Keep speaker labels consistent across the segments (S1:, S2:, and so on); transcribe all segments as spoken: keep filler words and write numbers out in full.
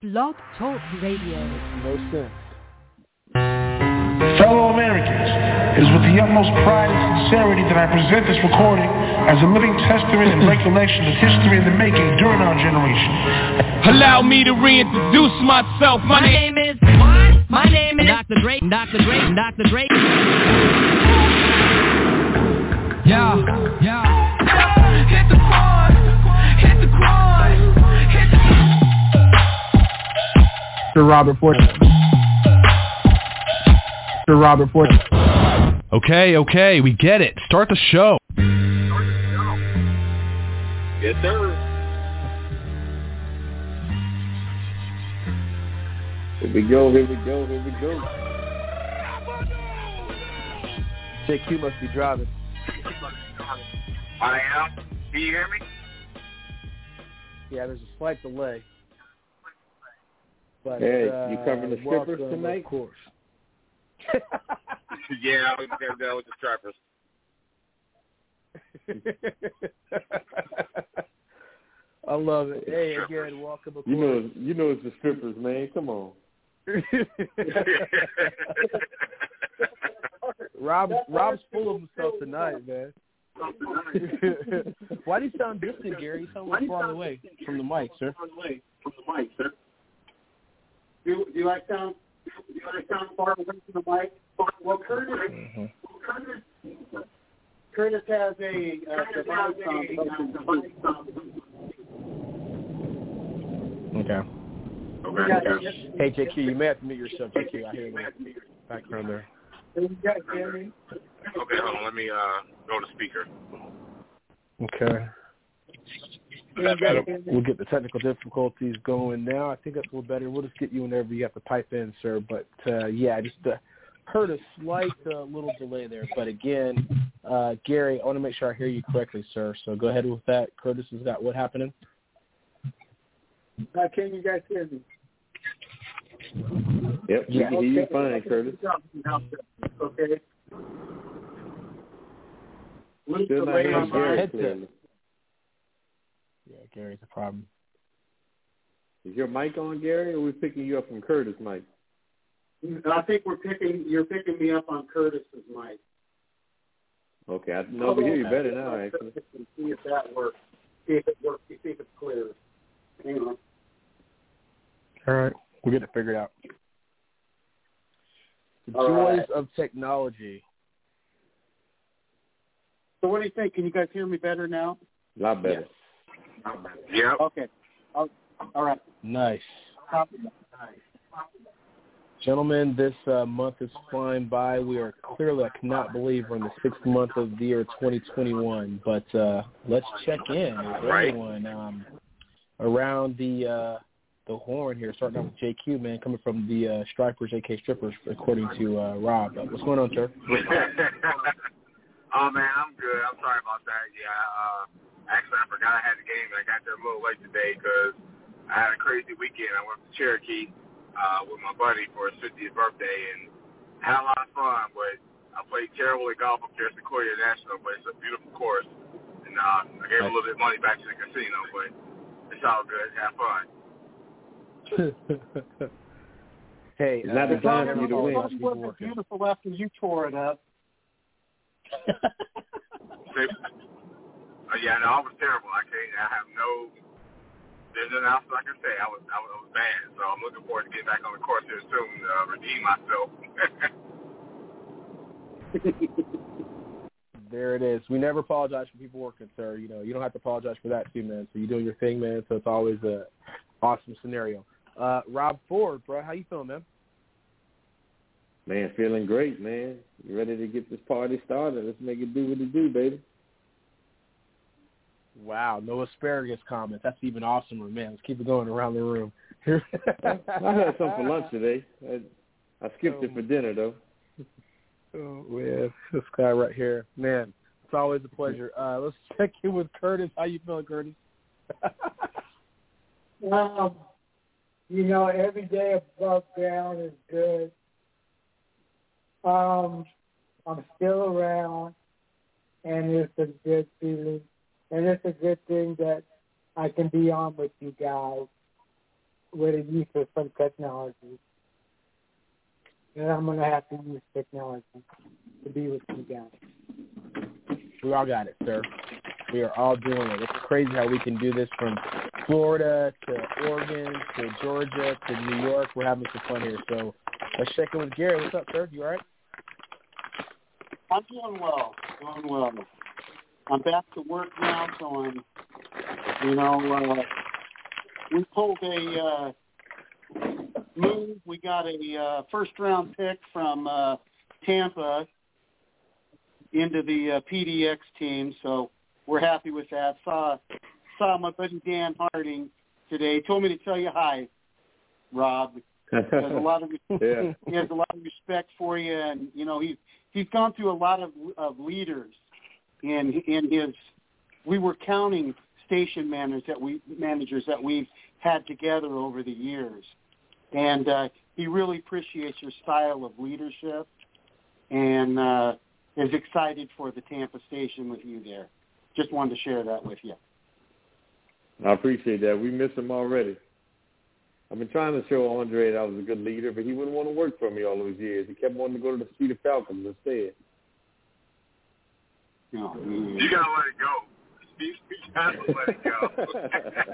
S1: Blog Talk Radio.
S2: No sense.
S3: Fellow Americans, it is with the utmost pride and sincerity that I present this recording as a living testament and recollection of history in the making during our generation.
S4: Allow me to reintroduce myself. My,
S5: My name is what? My name is Doctor Dre. Doctor Dre. Doctor Dre.
S4: Yeah, yeah. Hit the quad. Hit the quad. Hit the.
S2: Mister Robert Ford. Mister Robert Ford.
S6: Okay, okay, we get it. Start the show.
S7: Yes, sir. Here we go, here we go, here we go.
S2: J Q must be driving.
S7: I am. Can you hear me?
S2: Yeah, there's a slight delay. But,
S7: Hey,
S2: uh,
S7: you covering the strippers
S2: welcome,
S7: tonight?
S2: Of course.
S7: Yeah, I was going down with the strippers.
S2: I love it. Hey, again, welcome. Of
S7: You
S2: course.
S7: know, you know it's the strippers, man. Come on.
S2: Rob, Rob's full of himself tonight, man. Why do you sound distant, Gary? You sound like far away from the mic, sir.
S8: From the mic, sir. Do, do I sound do I sound far away from the mic? Well, Curtis,
S2: Mm-hmm.
S8: Curtis, Curtis has a uh, device on.
S2: Okay.
S7: Okay.
S2: Hey, J Q, you may have to mute yourself, J Q. I hear the background there.
S7: Okay, hold on. Let me uh, go to speaker.
S2: Okay. We'll get the technical difficulties going now. I think that's a little better. We'll just get you whenever you have to pipe in, sir. But, uh, yeah, just uh, heard a slight uh, little delay there. But, again, uh, Gary, I want to make sure I hear you correctly, sir. So go ahead with that. Curtis has got what happening?
S8: Uh, can you guys hear me?
S7: Yep, we
S2: Yeah.
S7: can hear you fine, Curtis.
S8: Okay. Luke,
S7: Still
S8: the
S7: not
S8: way
S7: hearing
S8: on my
S7: Gary
S2: headset.
S7: clearly.
S2: Yeah, Gary's a problem.
S7: Is your mic on, Gary, or are we picking you up from Curtis' mic?
S8: I think we're picking. You're picking me up on Curtis's mic.
S7: Okay, I know we hear you better now, actually.
S8: See if that works. See if it works. See if it's clear. Hang on.
S2: All right. We'll get it figured out. The
S8: All
S2: joys
S8: right.
S2: of technology.
S8: So what do you think? Can you guys hear me better now?
S7: A lot better.
S8: Yeah. Okay. I'll, all right.
S2: Nice. Gentlemen, this uh, month is flying by. We are clearly, I cannot believe we're in the sixth month of the year twenty twenty-one. But uh, let's check in with
S7: Right.
S2: everyone um, around the uh, the horn here, starting off with J Q, man, coming from the uh, Stripers, A K Strippers, according to uh, Rob. Uh, what's going on, sir?
S7: Oh, man, I'm good. I'm sorry about that. Yeah, uh, actually, I forgot I had the game, and I got there a little late today because I had a crazy weekend. I went to Cherokee uh, with my buddy for his fiftieth birthday, and had a lot of fun, but I played terrible at golf up there at Sequoia National, but it's a beautiful course, and uh, I gave a little bit of money back to the casino, but it's all good. Have fun.
S2: Hey,
S7: It's not
S2: uh,
S7: the time for you to win.
S8: It wasn't beautiful after you tore it up.
S7: They, uh, yeah, no, I was terrible. I can't. I have no. There's nothing else I can say. I was, I was, I was bad. So I'm looking forward to getting back on the course here soon, uh, redeem myself.
S2: There it is. We never apologize for people working, sir. You know, you don't have to apologize for that too, man. So you're doing your thing, man. So it's always a awesome scenario. Uh, Rob Ford, bro, how you feeling, man?
S7: Man, feeling great, man. You ready to get this party started? Let's make it do what it do, baby.
S2: Wow, no asparagus comments. That's even awesomer, man. Let's keep it going around the room.
S7: I had some for lunch today. I, I skipped
S2: oh,
S7: it for dinner, though.
S2: Oh, man, this guy right here. Man, it's always a pleasure. Uh, let's check in with Curtis. How you feeling, Curtis?
S8: Um, you know, every day above ground is good. Um, I'm still around, and it's a good feeling. And it's a good thing that I can be on with you guys.
S1: what it needs for some technology. And I'm going to have to use technology to be with you guys.
S2: We all got it, sir. We are all doing it. It's crazy how we can do this from Florida to Oregon to Georgia to New York. We're having some fun here. So let's check in with Gary. What's up, sir? You all right?
S8: I'm doing well. Doing well. I'm back to work now, so I'm, you know, uh, we pulled a uh, move. We got a uh, first-round pick from uh, Tampa into the uh, P D X team, so we're happy with that. Saw saw my buddy Dan Harding today. Told me to tell you hi, Rob. He has a lot of yeah. he has a lot of respect for you, and you know he's he's gone through a lot of of leaders in in his. We were counting station managers that we managers that we've had together over the years, and uh, he really appreciates your style of leadership, and uh, is excited for the Tampa station with you there. Just wanted to share that with you.
S9: I appreciate that. We miss him already. I've been trying to show Andre that I was a good leader, but he wouldn't want to work for me all those years. He kept wanting to go to the Speedy Falcons instead.
S8: No,
S7: you gotta let it go. You, you gotta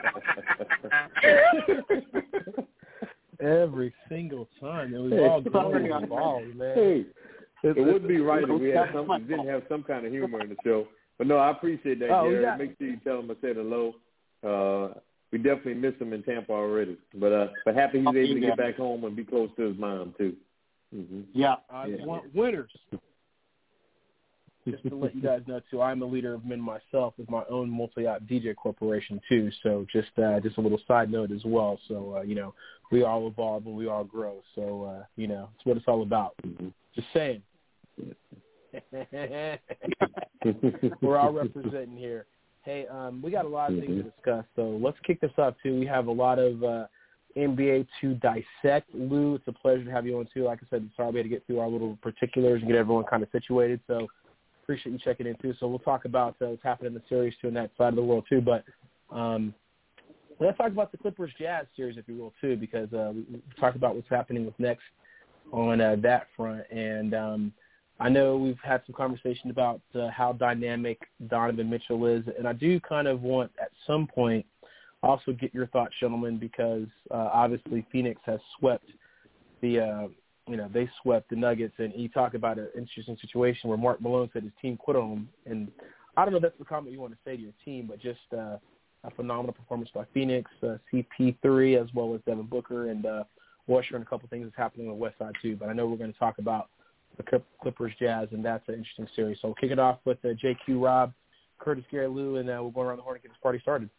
S7: let it go.
S2: Every single time, it was hey, all going involved, man.
S9: Hey, it wouldn't be right if we had some, didn't have some kind of humor in the show. But no, I appreciate that, oh, Gary. Make sure you tell him I said hello. Uh, we definitely miss him in Tampa already. But uh, but happy he's able to get back home and be close to his mom, too. Mm-hmm.
S8: Yeah.
S2: I yeah. want winners. Just to let you guys know, too, I'm a leader of men myself with my own multi-op D J corporation, too. So just uh, just a little side note as well. So, uh, you know, we all evolve and we all grow. So, uh, you know, it's what it's all about. Mm-hmm. Just saying. We're all representing here. Hey, um, we got a lot of things to discuss, so let's kick this off, too. We have a lot of uh, N B A to dissect. Lou, it's a pleasure to have you on, too. Like I said, sorry we had to get through our little particulars and get everyone kind of situated, so appreciate you checking in, too. So we'll talk about uh, what's happening in the series, too, on that side of the world, too. But um, let's talk about the Clippers-Jazz series, if you will, too, because uh, we talked about what's happening with next on uh, that front. And um, I know we've had some conversation about uh, how dynamic Donovan Mitchell is, and I do kind of want at some point also get your thoughts, gentlemen, because uh, obviously Phoenix has swept the, uh, you know, they swept the Nuggets, and you talk about an interesting situation where Mark Malone said his team quit on him, and I don't know if that's the comment you want to say to your team, but just uh, a phenomenal performance by Phoenix, uh, C P three, as well as Devin Booker, and uh, Washer, and a couple things that's happening on the West Side too. But I know we're going to talk about the Clippers Jazz, and that's an interesting series. So we'll kick it off with uh, J Q, Rob, Curtis, Gary, Lou, and uh, we'll go around the horn and get this party started.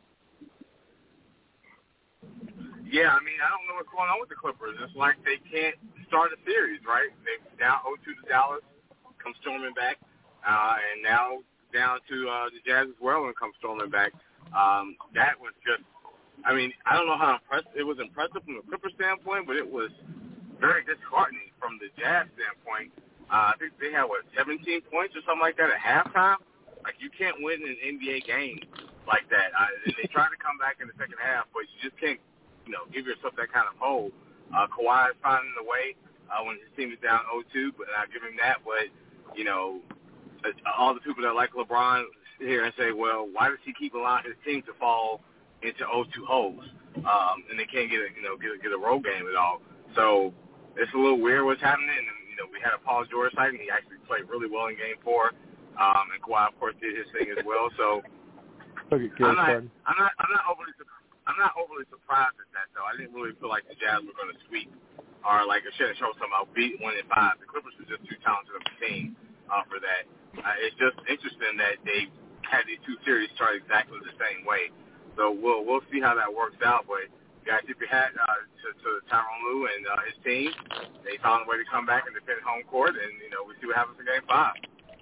S7: Yeah, I mean, I don't know what's going on with the Clippers. It's like they can't start a series, right? They're down oh two to Dallas, come storming back, uh, and now down to uh, the Jazz as well and come storming back. Um, that was just, I mean, I don't know how impressive, it was impressive from the Clippers standpoint, but it was very disheartening from the Jazz standpoint. Uh, I think they had, what, seventeen points or something like that at halftime? Like, you can't win an N B A game like that. Uh, they tried to come back in the second half, but you just can't, you know, give yourself that kind of hold. Uh, Kawhi is finding a way uh, when his team is down oh two, but I give him that. But, you know, all the people that like LeBron sit here and say, well, why does he keep allowing his team to fall into oh two holes? Um, and they can't get a, you know, get a, get a road game at all. So it's a little weird what's happening. And, you know, we had a Paul George sighting. He actually played really well in game four. Um, and Kawhi, of course, did his thing as well. So
S2: okay,
S7: I'm, not, I'm not I'm not overly I'm not overly surprised at that, though. I didn't really feel like the Jazz were going to sweep or, like, it should have shown something about beat one and five. The Clippers were just too talented of a team uh, for that. Uh, it's just interesting that they had these two series start exactly the same way. So we'll we'll see how that works out. But guys, tip your hat uh, to, to Tyronn Lue and uh, his team. They found a way to come back and defend home court, and you know we see what happens in Game Five.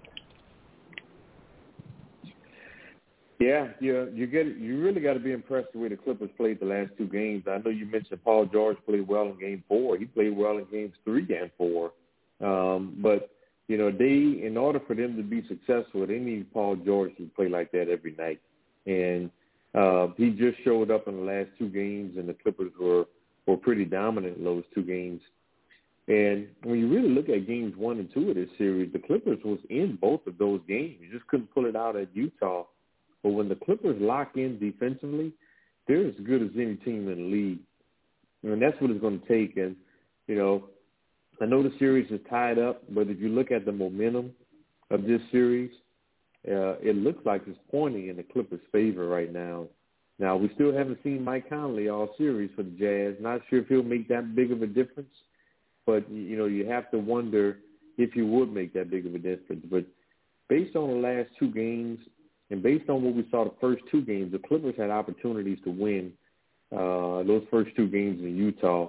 S9: Yeah, yeah, you get you really got to be impressed the way the Clippers played the last two games. I know you mentioned Paul George played well in Game Four. He played well in Games Three and Four, um, but you know they, in order for them to be successful, they need Paul George to play like that every night. And Uh, he just showed up in the last two games, and the Clippers were, were pretty dominant in those two games. And when you really look at games one and two of this series, the Clippers was in both of those games. You just couldn't pull it out at Utah. But when the Clippers lock in defensively, they're as good as any team in the league. And that's what it's going to take. And, you know, I know the series is tied up, but if you look at the momentum of this series, uh, it looks like it's pointing in the Clippers' favor right now. Now, we still haven't seen Mike Conley all series for the Jazz. Not sure if he'll make that big of a difference, but, you know, you have to wonder if he would make that big of a difference. But based on the last two games and based on what we saw the first two games, the Clippers had opportunities to win uh, those first two games in Utah.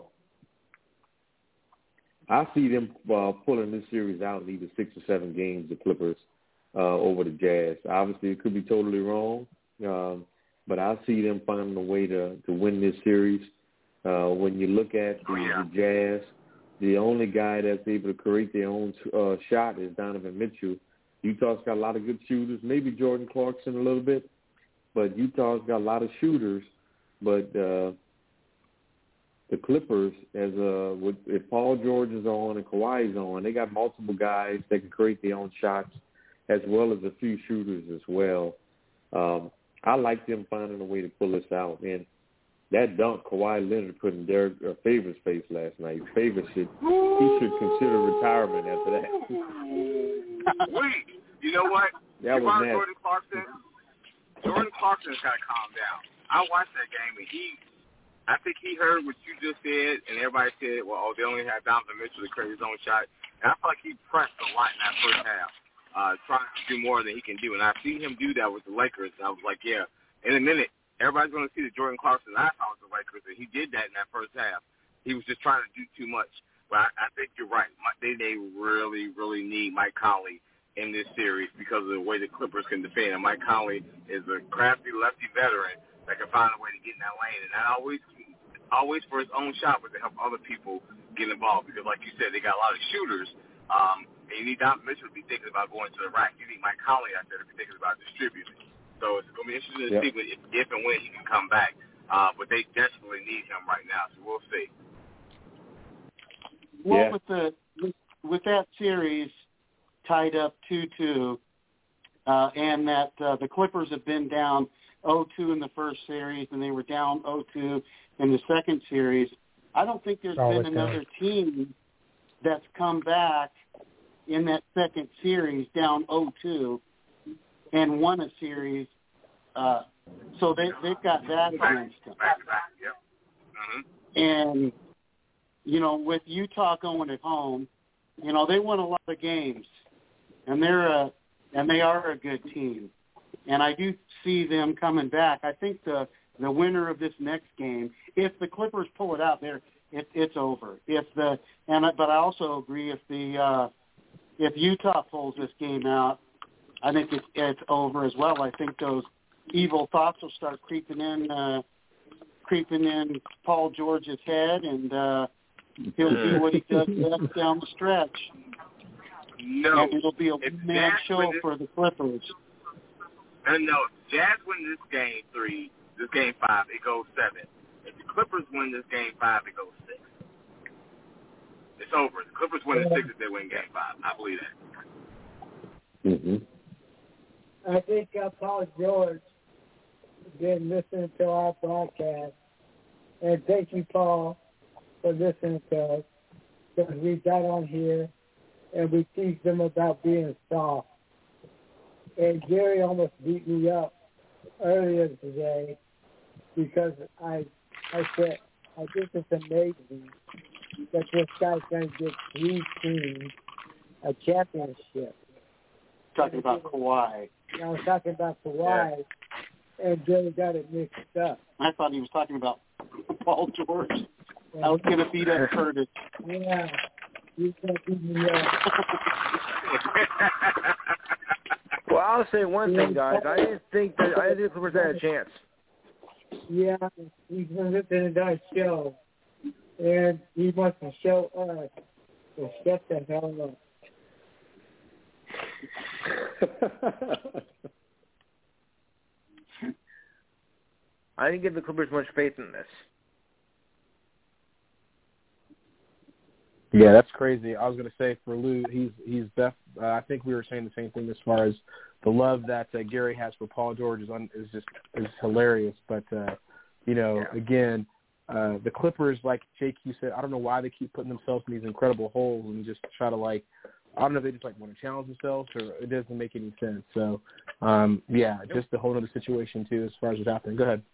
S9: I see them uh, pulling this series out in either six or seven games, the Clippers, uh, over the Jazz. Obviously, it could be totally wrong, um, but I see them finding a way to, to win this series. Uh, when you look at the, the Jazz, the only guy that's able to create their own uh, shot is Donovan Mitchell. Utah's got a lot of good shooters, maybe Jordan Clarkson a little bit, but Utah's got a lot of shooters. But uh, the Clippers, as uh, with, if Paul George is on and Kawhi is on, they got multiple guys that can create their own shots, as well as a few shooters as well. Um, I like them finding a way to pull this out. And that dunk Kawhi Leonard put in Derek uh, Favors' face last night, Favors should he should consider retirement after that.
S7: Wait, you know what?
S9: That
S7: you
S9: was
S7: brought
S9: nasty.
S7: Jordan Clarkson. Jordan Clarkson's got to calm down. I watched that game, and he, I think he heard what you just said, and everybody said, well, oh, they only have Donovan Mitchell to create his own shot. And I feel like he pressed a lot in that first half, uh, trying to do more than he can do. And I've seen him do that with the Lakers, and I was like, yeah, in a minute, everybody's going to see the Jordan Clarkson I saw with the Lakers, and he did that in that first half. He was just trying to do too much. But I, I think you're right. They, they really, really need Mike Conley in this series because of the way the Clippers can defend. And Mike Conley is a crafty lefty veteran that can find a way to get in that lane. And not always always for his own shot, but to help other people get involved. Because like you said, they got a lot of shooters. Um, and you need Donovan Mitchell to be thinking about going to the rack. You need Mike Conley out there to be thinking about distributing. So it's going to be interesting to yep. see if, if and when he can come back. Uh, but they desperately need him right now, so we'll see.
S8: Well,
S9: yeah.
S8: with the with, with that series tied up two two, uh, and that uh, the Clippers have been down oh two in the first series, and they were down oh two in the second series, I don't think there's
S1: oh,
S8: been another down. team that's come back in that second series down oh two and won a series. Uh, so they, they've got that against them.
S7: Yep. Mm-hmm.
S8: And, you know, with Utah going at home, you know, they won a lot of games, and they're a, and they are a good team. And I do see them coming back. I think the the winner of this next game, if the Clippers pull it out, there it, it's over. If the and but I also agree if the uh, if Utah pulls this game out, I think it's it's over as well. I think those evil thoughts will start creeping in, uh, creeping in Paul George's head, and uh, he'll do what he does best down the stretch.
S7: No,
S8: and it'll be a man show
S7: this,
S8: for the Clippers.
S7: And no, if Jazz win this game three, this game five, it goes seven. If the Clippers win this game five, it goes six. It's over. The Clippers win the six if they win game five. I believe that.
S9: Mm-hmm.
S1: I think uh, Paul George been listening to our broadcast, and thank you, Paul, for listening to us, because we got on here and we teach them about being soft. And Gary almost beat me up earlier today because I I said, I think it's amazing that this guy's going to give three teams a championship.
S8: Talking about Kawhi.
S1: I was talking about Kawhi, yeah. and Gary got it mixed up.
S8: I thought he was talking about Paul George. Yeah. I was going to beat up Curtis.
S1: Yeah, you can beat me up.
S2: Well, I'll say one thing, guys. I didn't think that I didn't think the Clippers had a chance.
S1: Yeah, he's been listening to our show, and he wants to show us to shut the hell up.
S10: I didn't give the Clippers much faith in this.
S2: Yeah, that's crazy. I was going to say for Lou, he's he's def, uh, I think we were saying the same thing as far as the love that uh, Gary has for Paul George is un, is just is hilarious. But uh, you know, yeah. again, uh, the Clippers, like J Q said, I don't know why they keep putting themselves in these incredible holes and just try to like, I don't know if they just like want to challenge themselves or it doesn't make any sense. So um, yeah, just a whole other situation too as far as what's happening. Go ahead.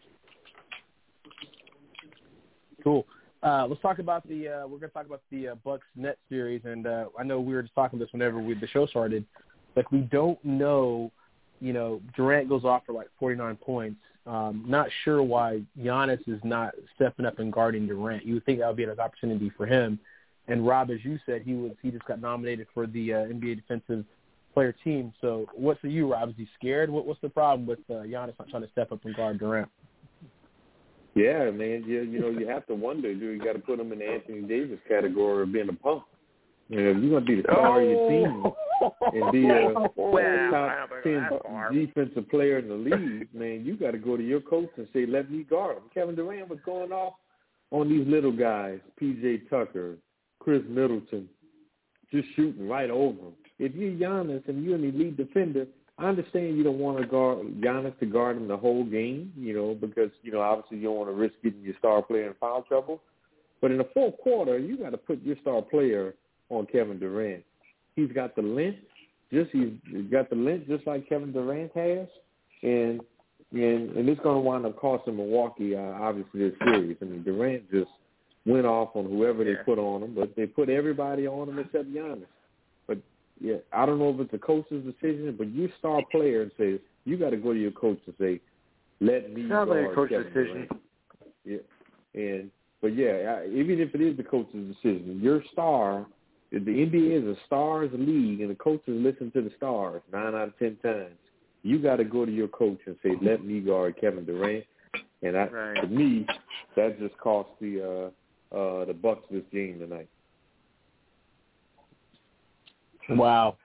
S2: Cool. Uh, let's talk about the. Uh, we're going to talk about the uh, Bucks Nets series, and uh, I know we were just talking this whenever we, the show started. Like we don't know, you know, Durant goes off for like forty-nine points. Um, not sure why Giannis is not stepping up and guarding Durant. You would think that would be an opportunity for him. And Rob, as you said, he was he just got nominated for the uh, N B A Defensive Player team. So what's for you, Rob? Is he scared? What, what's the problem with uh, Giannis not trying to step up and guard Durant?
S9: Yeah, man. You, you know, you have to wonder, do you got to put him in the Anthony Davis category of being a punk? You know, if you're going to be the star oh. of your team and be a,
S10: well,
S9: a top ten defensive player in the league, man, you got to go to your coach and say, let me guard him. Kevin Durant was going off on these little guys, P J Tucker, Chris Middleton, just shooting right over them. If you're Giannis and you're an elite defender, I understand you don't want to guard Giannis to guard him the whole game, you know, because, you know, obviously you don't want to risk getting your star player in foul trouble. But in the fourth quarter, you got to put your star player on Kevin Durant. He's got the length, just he's got the length just like Kevin Durant has, and and and it's going to wind up costing Milwaukee, uh, obviously, this series. I mean, Durant just went off on whoever they put on him, but they put everybody on him except Giannis. But yeah, I don't know if it's the coach's decision, but you star player and says you got to go to your coach and say, "Let me."
S10: Sounds like a coach's
S9: Kevin
S10: decision.
S9: Durant. Yeah, and but yeah, even if it is the coach's decision, your star. The N B A is a stars league, and the coaches listen to the stars nine out of ten times. You got to go to your coach and say, "Let me guard Kevin Durant," and that, right. to me, that just cost the uh, uh, the Bucks this game tonight.
S2: Wow.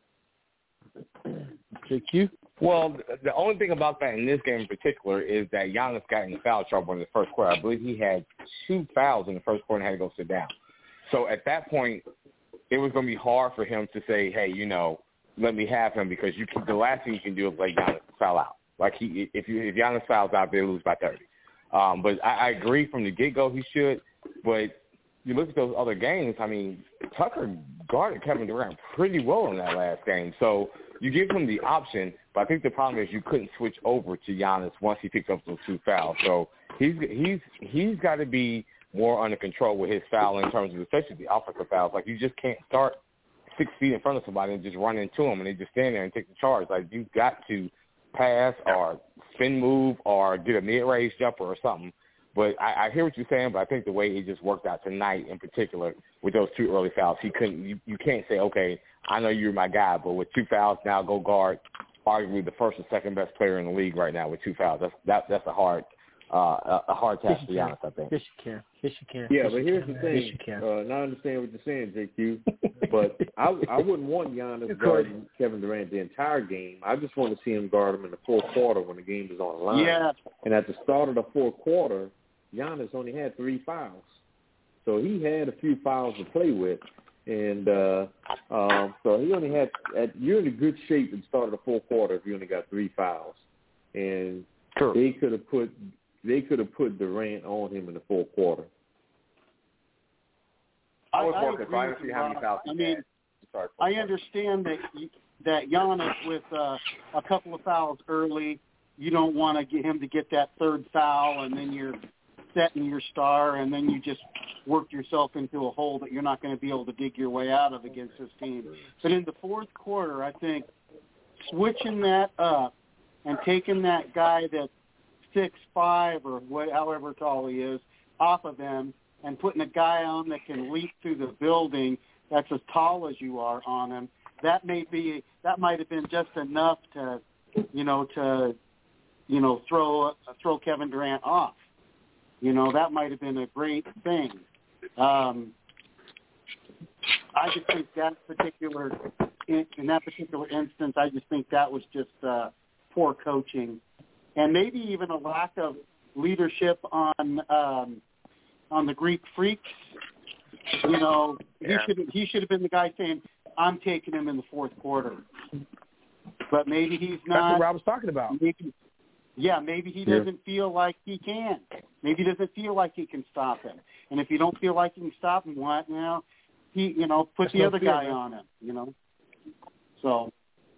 S2: J Q?
S11: Well, the only thing about that in this game in particular is that Giannis got in foul trouble in the first quarter. I believe he had two fouls in the first quarter and had to go sit down. So at that point, it was going to be hard for him to say, hey, you know, let me have him, because you can, the last thing you can do is let Giannis foul out. Like, he, if you if Giannis fouls out, they lose by thirty. Um, but I, I agree from the get-go he should. But you look at those other games, I mean, Tucker guarded Kevin Durant pretty well in that last game. So you give him the option, but I think the problem is you couldn't switch over to Giannis once he picked up those two fouls. So he's he's he's got to be more under control with his foul in terms of especially the offensive fouls. Like, you just can't start six feet in front of somebody and just run into them and they just stand there and take the charge. Like, you've got to pass or spin move or get a mid-range jumper or something. But I, I hear what you're saying, but I think the way it just worked out tonight in particular with those two early fouls, he couldn't you, – you can't say, okay, I know you're my guy, but with two fouls now go guard arguably the first or second best player in the league right now with two fouls. That's that, that's a hard uh, – a hard task, to be honest, I think.
S2: Yes, you can. Yes, you can.
S9: Yeah,
S2: yes,
S9: but here's
S2: can.
S9: the thing.
S2: Yes, you can.
S9: Uh, and I understand what you're saying, J Q, but I, I wouldn't want Giannis guarding Kevin Durant the entire game. I just want to see him guard him in the fourth quarter when the game is on the line.
S8: Yeah.
S9: And at the start of the fourth quarter, Giannis only had three fouls. So he had a few fouls to play with. And uh, um, so he only had – you're in a good shape at the start of the fourth quarter if you only got three fouls. And sure. they could have put – They could have put Durant on him in the fourth quarter.
S11: I was
S8: I,
S11: more concerned to see how many fouls he
S8: I mean,
S11: had.
S8: I understand that that Giannis with uh, a couple of fouls early, you don't want to get him to get that third foul, and then you're setting your star, and then you just work yourself into a hole that you're not going to be able to dig your way out of against this team. But in the fourth quarter, I think switching that up and taking that guy that six five or what, however tall he is, off of him, and putting a guy on that can leap through the building that's as tall as you are on him, that may be that might have been just enough to, you know, to, you know, throw throw Kevin Durant off. You know, that might have been a great thing. Um, I just think that particular in, in that particular instance, I just think that was just uh, poor coaching. and maybe even a lack of leadership on um, on the Greek Freaks. You know,
S10: Yeah.
S8: he should he should have been the guy saying, "I'm taking him in the fourth quarter." But maybe he's not.
S2: That's what Rob was talking about.
S8: Maybe, yeah, maybe he
S9: Yeah.
S8: doesn't feel like he can. Maybe he doesn't feel like he can stop him. And if you don't feel like you can stop him, what you know, he you know put
S2: That's
S8: the
S2: no
S8: other
S2: fear,
S8: guy
S2: man.
S8: on him. You know, so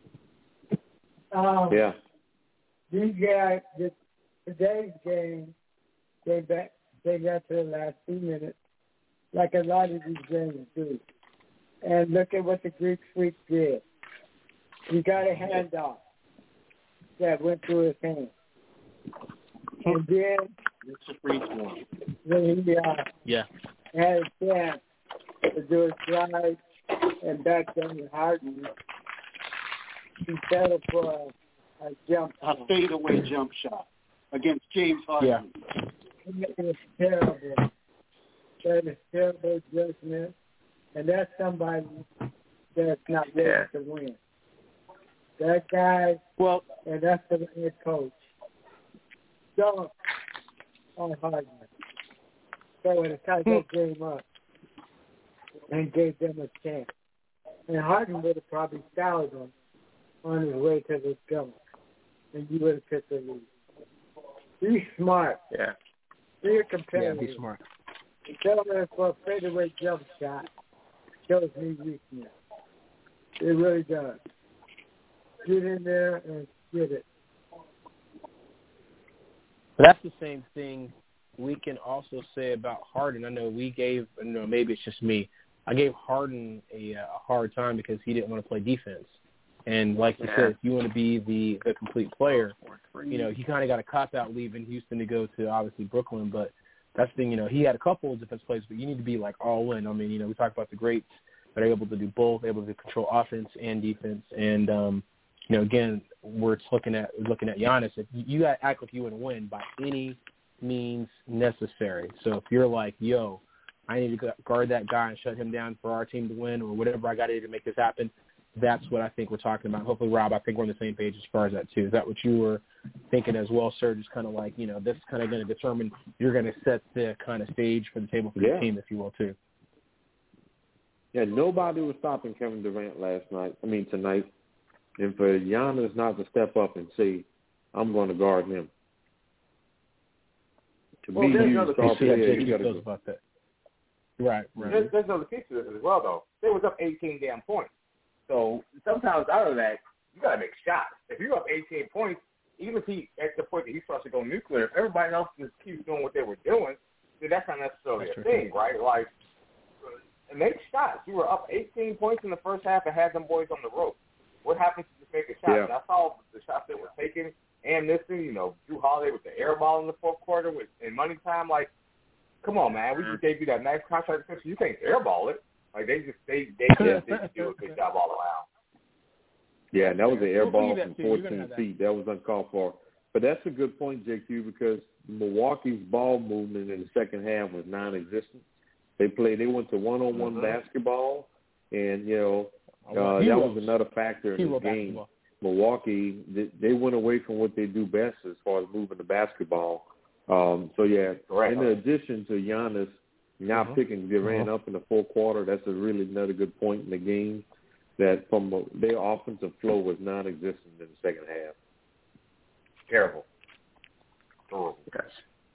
S1: Um,
S9: Yeah.
S1: These guys, this, today's game, they back, they got to the last two minutes, like a lot of these games do. And look at what the Greek Freak did. He got a handoff that went through his hand. And then
S8: it's a free throw.
S1: when he uh,
S2: Yeah.
S1: had a chance to do a slide and back down to Harden, he settled for a, a jump
S8: A fadeaway jump shot against James Harden.
S1: It was terrible. That is terrible judgment. And that's somebody that's not ready
S10: Yeah.
S1: to win. That guy,
S2: Well,
S1: and that's the head coach. Dunk on Harden. So it tied that game up and gave them a chance. And Harden would have probably fouled him on his way to the dunk. And you would have took the lead. Be smart.
S10: Yeah.
S1: Be a
S2: yeah,
S1: competitor.
S2: be smart.
S1: Settling for a fadeaway jump shot shows me weakness. It really does. Get in there and get it.
S2: But that's the same thing we can also say about Harden. I know we gave, you know, maybe it's just me. I gave Harden a, a hard time because he didn't want to play defense. And like you
S10: Yeah.
S2: said, if you want to be the, the complete player, you know, he kind of got a cop-out leaving Houston to go to, obviously, Brooklyn. But that's the thing, you know, he had a couple of defense plays, but you need to be, like, all in. I mean, you know, we talk about the greats that are able to do both, able to control offense and defense. And, um, you know, again, we're just looking at looking at Giannis. If you, you got to act like you want to win by any means necessary. So if you're like, yo, I need to guard that guy and shut him down for our team to win, or whatever I got to do to make this happen, that's what I think we're talking about. Hopefully, Rob, I think we're on the same page as far as that, too. Is that what you were thinking as well, sir? Just kind of like, you know, this is kind of going to determine, you're going to set the kind of stage for the table for
S9: Yeah.
S2: your team, if you will, too.
S9: Yeah, nobody was stopping Kevin Durant last night. I mean, tonight. And for Giannis not to step up and say, I'm going to guard him. To
S10: Well,
S9: me,
S10: there's
S9: you
S10: another
S9: star
S10: piece to that,
S9: player,
S10: Jake,
S9: you got to
S2: feels
S9: go.
S2: about that. Right, right.
S11: There's, there's another piece to this as well, though. They was up eighteen damn points. So sometimes out of that, you got to make shots. If you're up eighteen points, even if he, at the point that he starts to go nuclear, if everybody else just keeps doing what they were doing, then that's not necessarily
S2: That's
S11: a
S2: true.
S11: thing, right? Like, make shots. You were up eighteen points in the first half and had them boys on the rope. What happens to just make a shot?
S9: Yeah.
S11: And I saw the shots that were taken and missing, you know, Drew Holiday with the air ball in the fourth quarter with in money time. Like, come on, man. We just gave you that max contract extension. You can't airball it. Like, they just they, they just didn't do a good job all around.
S9: Yeah, and that was an air
S2: We'll
S9: ball
S2: give you
S9: from
S2: that, too. You're gonna
S9: fourteen
S2: have that.
S9: feet. That was uncalled for. But that's a good point, J Q, because Milwaukee's ball movement in the second half was non-existent. They played. They went to one-on-one
S11: Mhm.
S9: basketball, and you know
S2: Oh, well,
S9: uh, that
S2: heroes.
S9: was another factor in
S2: Hero
S9: the game.
S2: basketball.
S9: Milwaukee, they, they went away from what they do best as far as moving the basketball. Um, so yeah,
S11: Correct.
S9: in addition to Giannis now
S2: Uh-huh.
S9: picking Durant
S2: Uh-huh.
S9: up in the fourth quarter, that's a really another good point in the game. That from a, their offensive flow was non-existent in the second half.
S11: Terrible. Terrible.
S10: Yes.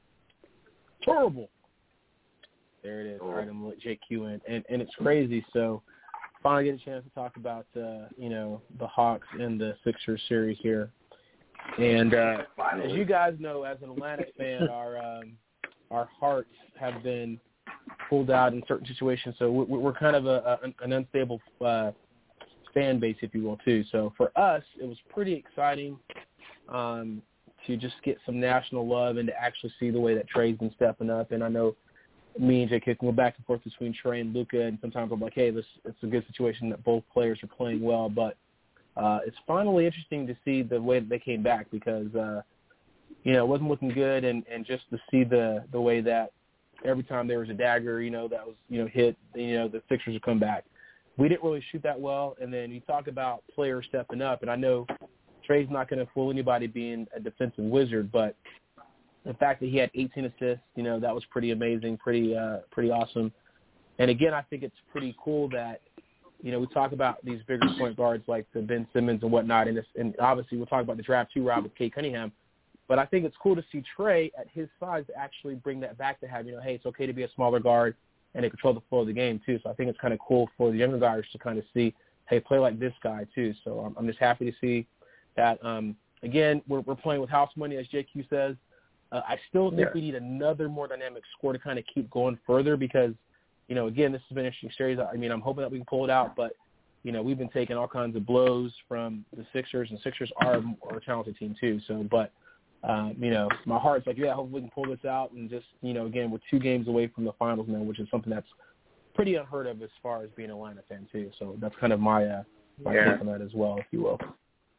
S2: Terrible. There it is. All right, I'm going to let J Q in. And, and it's crazy. So finally get a chance to talk about, uh, you know, the Hawks and the Sixers series here. And uh, as you guys know, as an Atlantic fan, our um, our hearts have been pulled out in certain situations. So we're, we're kind of a, a, an unstable uh, fan base, if you will, too. So for us, it was pretty exciting um, to just get some national love and to actually see the way that Trey's been stepping up. And I know me and J K can go back and forth between Trey and Luka, and sometimes I'm like, hey, this it's a good situation that both players are playing well. But uh, it's finally interesting to see the way that they came back because, uh, you know, it wasn't looking good, and, and just to see the, the way that every time there was a dagger, you know, that was, you know, hit, you know, the Sixers would come back. We didn't really shoot that well, and then you talk about players stepping up, and I know Trey's not going to fool anybody being a defensive wizard, but the fact that he had eighteen assists, you know, that was pretty amazing, pretty uh, pretty awesome. And, again, I think it's pretty cool that, you know, we talk about these bigger point guards like the Ben Simmons and whatnot, and, this, and obviously we'll talk about the draft too, Rob, with Cade Cunningham. But I think it's cool to see Trey at his size actually bring that back to have, you know, hey, it's okay to be a smaller guard and to control the flow of the game too. So I think it's kind of cool for the younger guys to kind of see, hey, play like this guy too. So I'm, I'm just happy to see that. Um, again, we're, we're playing with house money, as J Q says. Uh, I still think yeah. we need another more dynamic score to kind of keep going further because, you know, again, this has been an interesting series. I mean, I'm hoping that we can pull it out, but, you know, we've been taking all kinds of blows from the Sixers, and Sixers are, are a talented team too. So, but, um, you know, my heart's like, yeah, hopefully we can pull this out and just, you know, again, we're two games away from the finals now, which is something that's pretty unheard of as far as being a Atlanta fan too. So that's kind of my, uh, my
S9: yeah.
S2: take on that as well, if you will.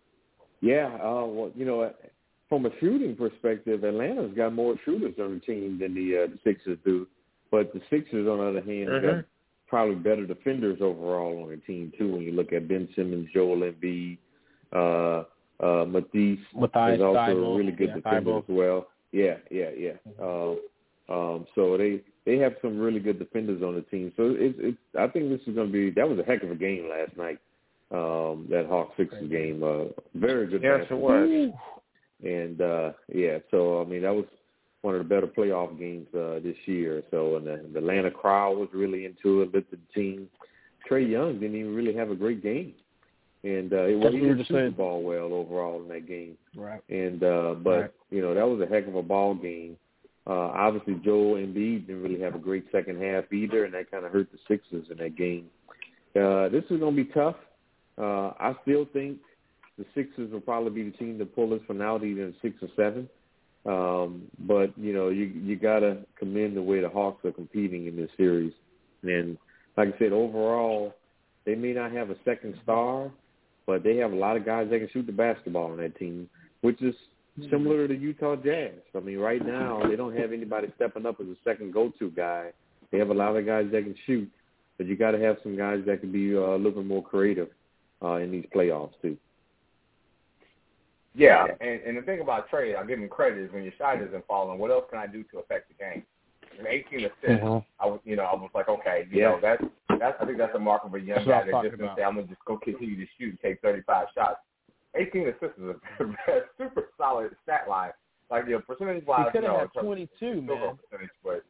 S9: Yeah, uh, well, you know, from a shooting perspective, Atlanta's got more shooters on the team than the, uh, the Sixers do. But the Sixers, on the other hand, mm-hmm. got probably better defenders overall on their team, too, when you look at Ben Simmons, Joel Embiid, uh, uh, Matisse
S2: Matthias
S9: is also
S2: Thybulle.
S9: a really good
S2: yeah,
S9: defender
S2: Thybulle.
S9: as well. Yeah, yeah, yeah. Mm-hmm. Um, um, so they they have some really good defenders on the team. So it's, it's I think this is going to be – that was a heck of a game last night, um, that Hawks-Sixers game. Uh, very good
S10: Yes, it was.
S9: And, uh, yeah, so, I mean, that was – one of the better playoff games uh, this year. So, and the, the Atlanta crowd was really into it, lifted the team. Trae Young didn't even really have a great game. And uh, it was he didn't shoot the ball well overall in that game.
S2: Right.
S9: And, uh, but,
S2: right.
S9: you know, that was a heck of a ball game. Uh, obviously, Joel Embiid didn't really have a great second half either, and that kind of hurt the Sixers in that game. Uh, this is going to be tough. Uh, I still think the Sixers will probably be the team to pull this one out, either in six or seven. Um, but, you know, you you got to commend the way the Hawks are competing in this series. And like I said, overall, they may not have a second star, but they have a lot of guys that can shoot the basketball on that team, which is similar to the Utah Jazz. I mean, right now, they don't have anybody stepping up as a second go-to guy. They have a lot of guys that can shoot, but you got to have some guys that can be uh, a little bit more creative uh, in these playoffs, too.
S11: Yeah, and, and the thing about Trey, I'll give him credit, is when your shot isn't falling, what else can I do to affect the game? And eighteen assists, mm-hmm. I was, you know, I was like, okay, you yeah. know, that's, that's, I think that's a mark of a young guy that just didn't say, I'm going to just go continue to shoot and take thirty-five shots. eighteen assists is a, a super solid stat line. Like, you know, percentage-wise,
S2: he could have
S11: you know,
S2: had twenty-two, man.
S11: Percentage, but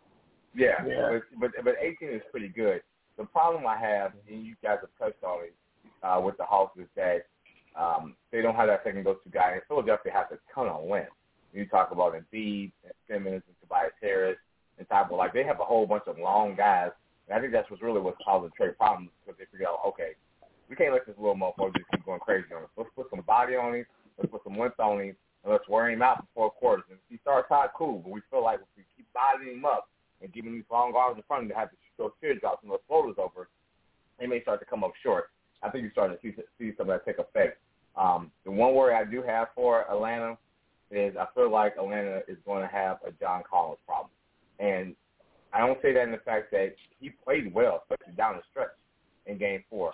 S11: yeah, yeah. But, but, but eighteen is pretty good. The problem I have, and you guys have touched on it uh, with the Hawks, is that Um, they don't have that second go-to guy. And Philadelphia has a ton of length. You talk about Embiid, and Simmons, and Tobias Harris, and Thybulle. Like, they have a whole bunch of long guys. And I think that's what's really what's causing trade problems, because they figure out, okay, we can't let this little motherfucker just keep going crazy on us. Let's put some body on him. Let's put some length on him. And let's wear him out for four quarters. And if he starts hot, cool. But we feel like if we keep bodying him up and giving these long arms in front of him to have to throw teardrops and those floaters over, they may start to come up short. I think you're starting to see, see some of that take effect. Um, the one worry I do have for Atlanta is I feel like Atlanta is going to have a John Collins problem. And I don't say that in the fact that he played well, especially down the stretch in game four.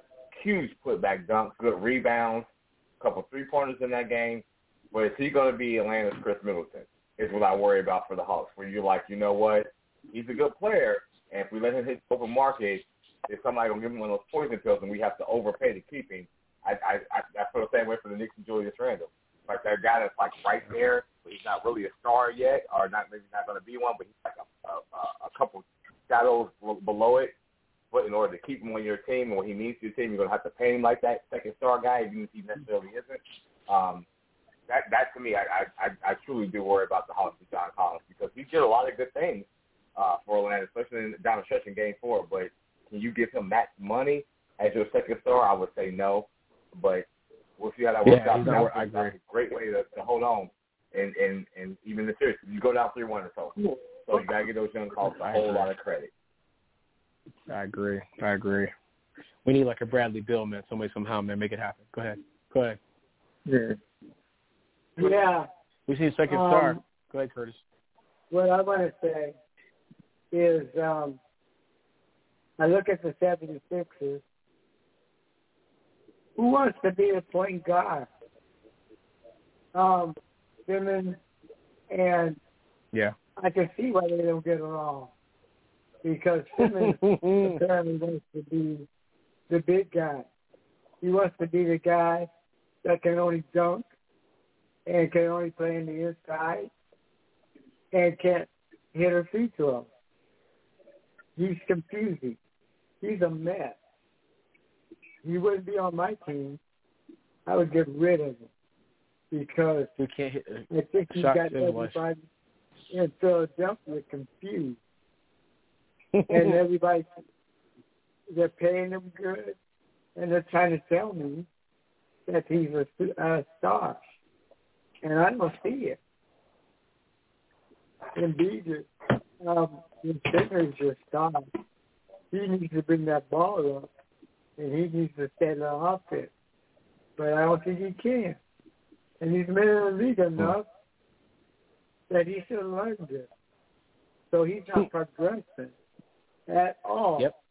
S11: Huge putback dunks, good rebounds, a couple three-pointers in that game. But is he going to be Atlanta's Chris Middleton is what I worry about for the Hawks, where you're like, you know what, he's a good player, and if we let him hit the open market, if somebody going to give him one of those poison pills and we have to overpay to keep him, I, I, I, I feel the same way for the Knicks and Julius Randle. Like that guy that's like right there, but he's not really a star yet, or not maybe not going to be one, but he's like a, a, a couple shadows below it. But in order to keep him on your team and when he needs your team, you're going to have to pay him like that second star guy, even if he necessarily isn't. Um, that, that to me, I, I, I truly do worry about the Hawks with John Collins, because he did a lot of good things uh, for Atlanta, especially in, down the stretch in game four. But can you give him that money as your second star? I would say no. But we'll see how that works
S2: yeah,
S11: out.
S2: That
S11: was a great way to, to hold on, and, and, and even the series, you go down three one or so. So you got to give those young calls a whole lot of credit.
S2: I agree. I agree. We need like a Bradley Beal, man. Somebody somehow, man, make it happen. Go ahead. Go ahead.
S1: Yeah. Yeah.
S2: We see a second
S1: um,
S2: star. Go ahead, Curtis.
S1: What I want to say is um, I look at the seventy-sixers. Who wants to be a point guard? um, Simmons, and
S2: yeah,
S1: I can see why they don't get along. Because Simmons apparently wants to be the big guy. He wants to be the guy that can only dunk and can only play in the inside and can't hit her free throw. He's confusing. He's a mess. He wouldn't be on my team. I would get rid of him because
S2: he can't hit, uh,
S1: I think he got everybody in Philadelphia confused. And everybody, they're paying him good, and they're trying to tell me that he's a, a star. And I don't see it. Indeed, um, the center is your star. He needs to bring that ball up, and he needs to set the offense. But I don't think he can. And he's been in the league enough that he should have learned it. So he's not progressing at all.
S2: Yep.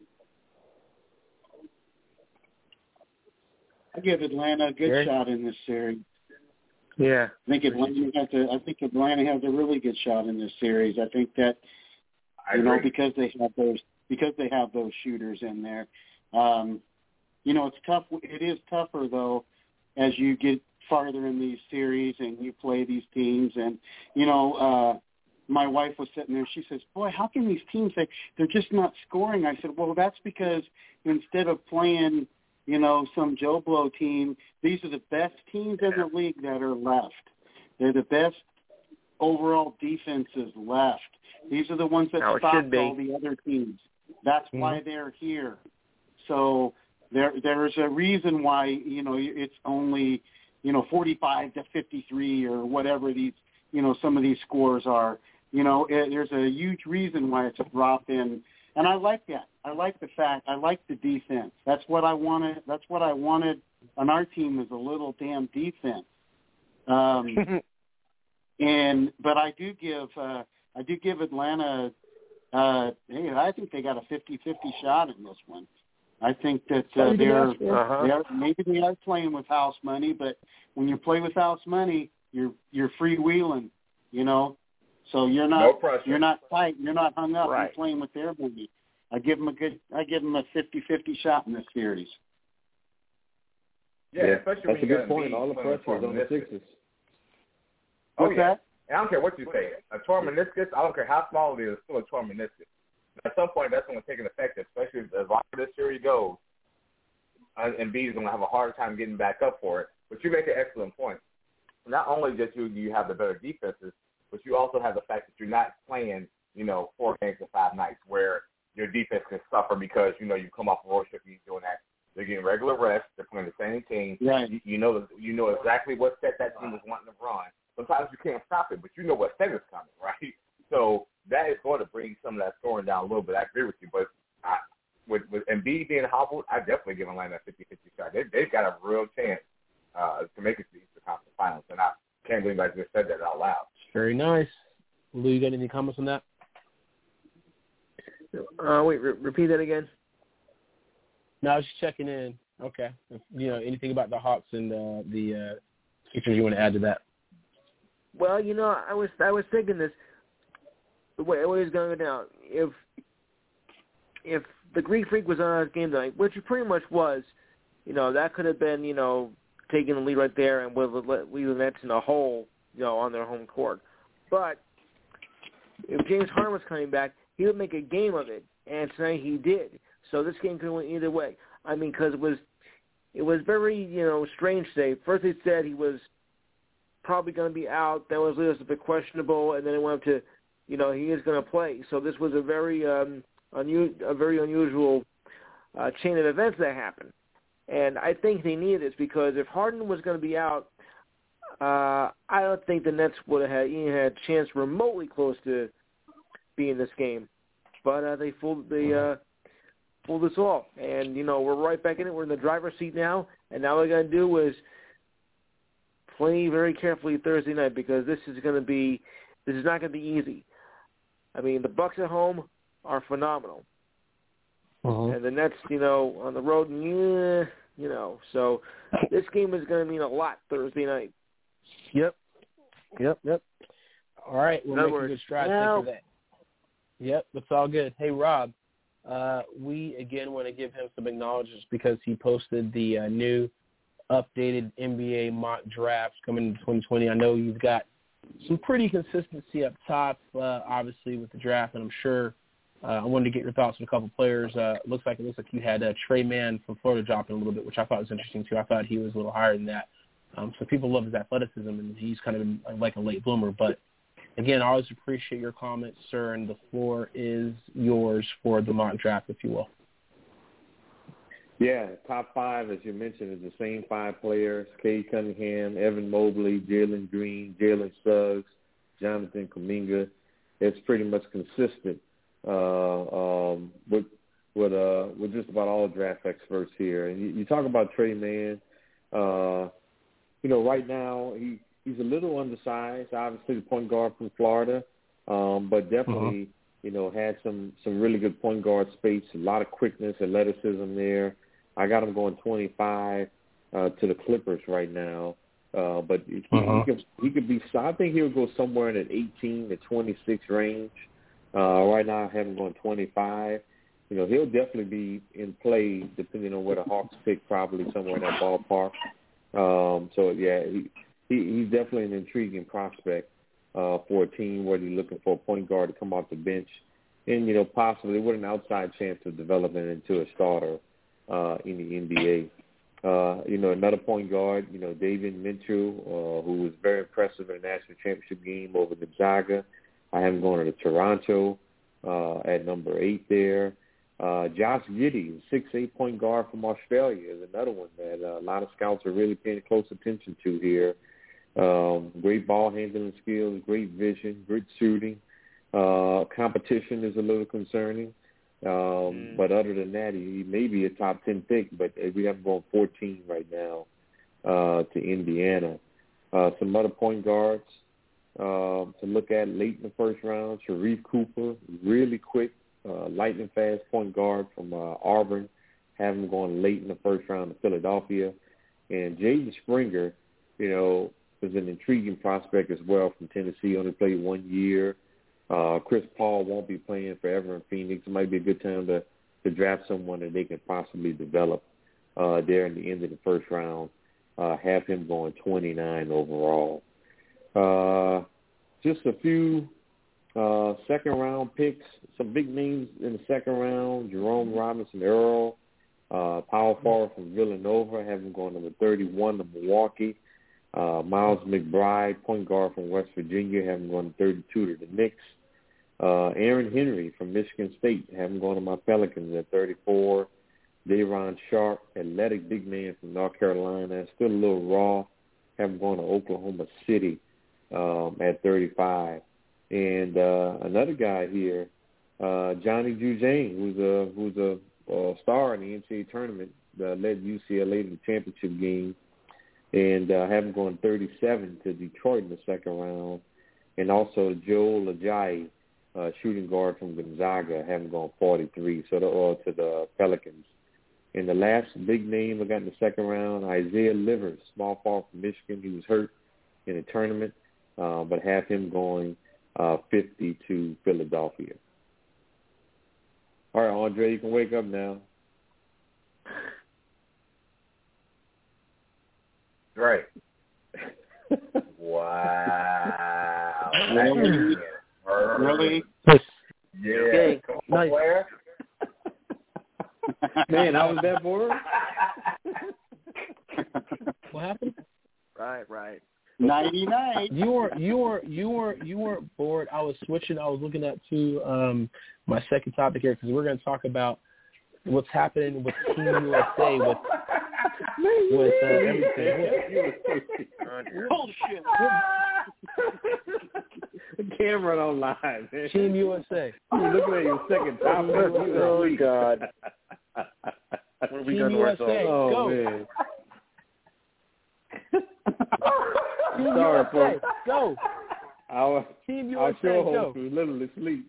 S8: I give Atlanta a good
S2: Gary?
S8: shot in this series.
S10: Yeah,
S8: I think Atlanta has a. I think Atlanta has a really good shot in this series. I think that you know because they have those because they have those shooters in there. Um, you know, it's tough. It is tougher though as you get farther in these series and you play these teams. And you know, uh, my wife was sitting there. She says, "Boy, how can these teams say they're just not scoring?" I said, "Well, that's because instead of playing." You know, some Joe Blow team. These are the best teams in the league that are left. They're the best overall defenses left. These are the ones that
S10: no,
S8: stop all the other teams. That's mm-hmm. why they're here. So there, there is a reason why, you know, it's only, you know, forty-five to fifty-three or whatever these, you know, some of these scores are. You know, it, there's a huge reason why it's a drop in. And I like that. I like the fact. I like the defense. That's what I wanted. That's what I wanted on our team is a little damn defense. Um, and but I do give uh, I do give Atlanta. Uh, hey, I think they got a fifty-fifty shot in this one. I think that uh, they're, uh-huh. they're maybe they are playing with house money, but when you play with house money, you're you're freewheeling. You know. So you're not
S11: no
S8: you're not tight. You're not hung up.
S10: Right.
S8: You're playing with their money. I give them a good. I give them a fifty-fifty shot in this series.
S11: Yeah,
S9: yeah
S11: especially
S9: that's
S11: when
S9: a good point. All the pressure is on the Sixers.
S11: Oh
S8: What's
S11: yeah.
S8: that?
S11: I don't care what you say. A torn meniscus. I don't care how small it is. It's still a torn meniscus. At some point, that's going to take an effect, especially as long as this series goes. And B is going to have a harder time getting back up for it. But you make an excellent point. Not only just you, do you have the better defenses, but you also have the fact that you're not playing, you know, four games in five nights where your defense can suffer because, you know, you come off a road trip and you're doing that. They're getting regular rest. They're playing the same team.
S8: Right.
S11: You, you know you know exactly what set that team is wanting to run. Sometimes you can't stop it, but you know what set is coming, right? So that is going to bring some of that scoring down a little bit. I agree with you. But I, with, with Embiid being hobbled, I definitely give Atlanta a fifty-fifty shot. They, they've got a real chance uh, to make it to the Eastern Conference Finals. And I can't believe I just said that out loud.
S2: Very nice. Lou, you got any comments on that?
S10: Uh, wait, re- repeat that again.
S2: No, I was just checking in. Okay. If, you know, anything about the Hawks and uh, the uh, Sixers you want to add to that?
S10: Well, you know, I was I was thinking this. The way it was going down. If if the Greek Freak was on our game tonight, which he pretty much was, you know, that could have been, you know, taking the lead right there and would have leave the Nets in a hole, you know, on their home court. But if James Harden was coming back, he would make a game of it, and tonight he did. So this game could have went either way. I mean, because it was it was very, you know, strange today. First they said he was probably going to be out. Then it was a little bit questionable, and then it went up to, you know, he is going to play. So this was a very um, unu- a very unusual uh, chain of events that happened. And I think they needed this because if Harden was going to be out, uh, I don't think the Nets would have had, even had a chance remotely close to being in this game. But uh, they fooled they uh, fooled us all, and you know we're right back in it. We're in the driver's seat now, and now what we're going to do is play very carefully Thursday night because this is going to be this is not going to be easy. I mean, the Bucks at home are phenomenal. Uh-huh. And the Nets, you know, on the road, yeah, you know. So this game is going to mean a lot Thursday night.
S2: Yep. Yep, yep. All right, we're
S10: That
S2: making
S10: works.
S2: good strides
S10: Well,
S2: for that. Yep, it's all good. Hey, Rob, uh, we, again, want to give him some acknowledgments because he posted the uh, new updated N B A mock drafts coming into twenty twenty. I know you've got some pretty consistency up top, uh, obviously, with the draft, and I'm sure uh, I wanted to get your thoughts on a couple players. Uh, looks like it looks like you had uh, Trey Mann from Florida dropping a little bit, which I thought was interesting, too. I thought he was a little higher than that. Um, so people love his athleticism, and he's kind of been like a late bloomer. But, again, I always appreciate your comments, sir, and the floor is yours for the mock draft, if you will.
S9: Yeah, top five, as you mentioned, is the same five players: Cade Cunningham, Evan Mobley, Jalen Green, Jalen Suggs, Jonathan Kuminga. It's pretty much consistent uh, um, with with, uh, with just about all draft experts here. And you, you talk about Trey Mann. Uh, you know, right now he, he's a little undersized, obviously the point guard from Florida, um, but definitely, uh-huh. you know, had some, some really good point guard space, a lot of quickness, athleticism there. I got him going twenty-five uh, to the Clippers right now, uh, but he, uh-huh. he could he could be. I think he'll go somewhere in an eighteen to twenty-six range. Uh, right now, I have him going twenty-five. You know, he'll definitely be in play depending on where the Hawks pick, probably somewhere in that ballpark. Um, so yeah, he, he he's definitely an intriguing prospect uh, for a team where they're looking for a point guard to come off the bench, and you know, possibly with an outside chance of developing into a starter. Uh, in the N B A. Uh, you know, another point guard, you know, David Mitchell, uh, who was very impressive in the national championship game over Gonzaga. I have him going to Toronto uh, at number eight there. Uh, Josh Giddey, six eight point guard from Australia, is another one that uh, a lot of scouts are really paying close attention to here. Um, great ball handling skills, great vision, great shooting. Uh, competition is a little concerning. Um, mm. But other than that, he, he may be a top ten pick, but we have him going fourteen right now uh, to Indiana. Uh, some other point guards uh, to look at late in the first round. Sharif Cooper, really quick, uh, lightning fast point guard from uh, Auburn. Have him going late in the first round to Philadelphia. And Jaden Springer, you know, is an intriguing prospect as well from Tennessee. Only played one year. Uh, Chris Paul won't be playing forever in Phoenix. It might be a good time to, to draft someone that they can possibly develop uh, there in the end of the first round. Uh, have him going twenty-nine overall. Uh, just a few uh, second-round picks. Some big names in the second round. Jerome Robinson Earl, uh, power forward from Villanova. Have him going number thirty-one to Milwaukee. Uh, Miles McBride, point guard from West Virginia. Have him going thirty-two to the Knicks. Uh, Aaron Henry from Michigan State, have him going to my Pelicans at thirty-four. Day'Ron Sharp, athletic big man from North Carolina, still a little raw, have him going to Oklahoma City um, at thirty-five. And uh, another guy here, uh, Johnny Juzang, who's a who's a uh, star in the N C double A tournament, uh, led U C L A to the championship game, and uh, have him going thirty-seven to Detroit in the second round. And also Joel Ajayi, Uh, shooting guard from Gonzaga, having gone forty-three, so the, or to the Pelicans. And the last big name I got in the second round, Isaiah Livers, small forward from Michigan. He was hurt in a tournament, uh, but have him going uh, fifty to Philadelphia. All right, Andre, you can wake up now.
S12: Great. Wow.
S8: Really? Really?
S12: Yeah.
S2: Okay. Nice.
S12: Where?
S9: Man, I was that bored.
S2: What happened?
S10: Right, right.
S8: ninety-nine.
S2: You were you were you were you weren't bored. I was switching. I was looking at to um, my second topic here because we're going to talk about what's happening with Team U S A with with uh, everything.
S8: Bullshit.
S9: The camera don't lie, man.
S2: Team U S A.
S9: You're looking at your second topic.
S10: Oh, God.
S12: What are we
S2: Team
S12: going
S2: U S A.
S12: to
S9: Oh,
S2: Go.
S9: man.
S2: Team
S9: Sorry,
S2: U S A.
S9: folks.
S2: Go.
S9: Our,
S2: Team U
S9: our
S2: S A.
S9: show
S2: Go.
S9: host was literally asleep.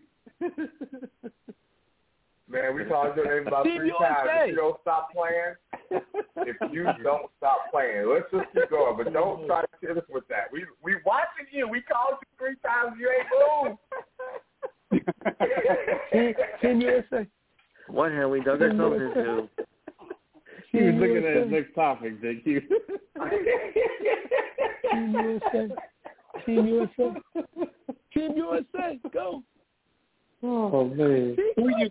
S12: Man, we talked to him about
S2: Team
S12: three
S2: U S A.
S12: times. If you don't stop playing, if you don't stop playing, let's just keep going. But don't try to hit us with that. We we watching you. We called you three times. You ain't moved.
S2: Team U S A.
S10: What have we dug ourselves into?
S9: He was looking at his next topic, J Q.
S2: Team U S A. Team U S A. Team U S A. Go.
S9: Oh, man.
S2: Who you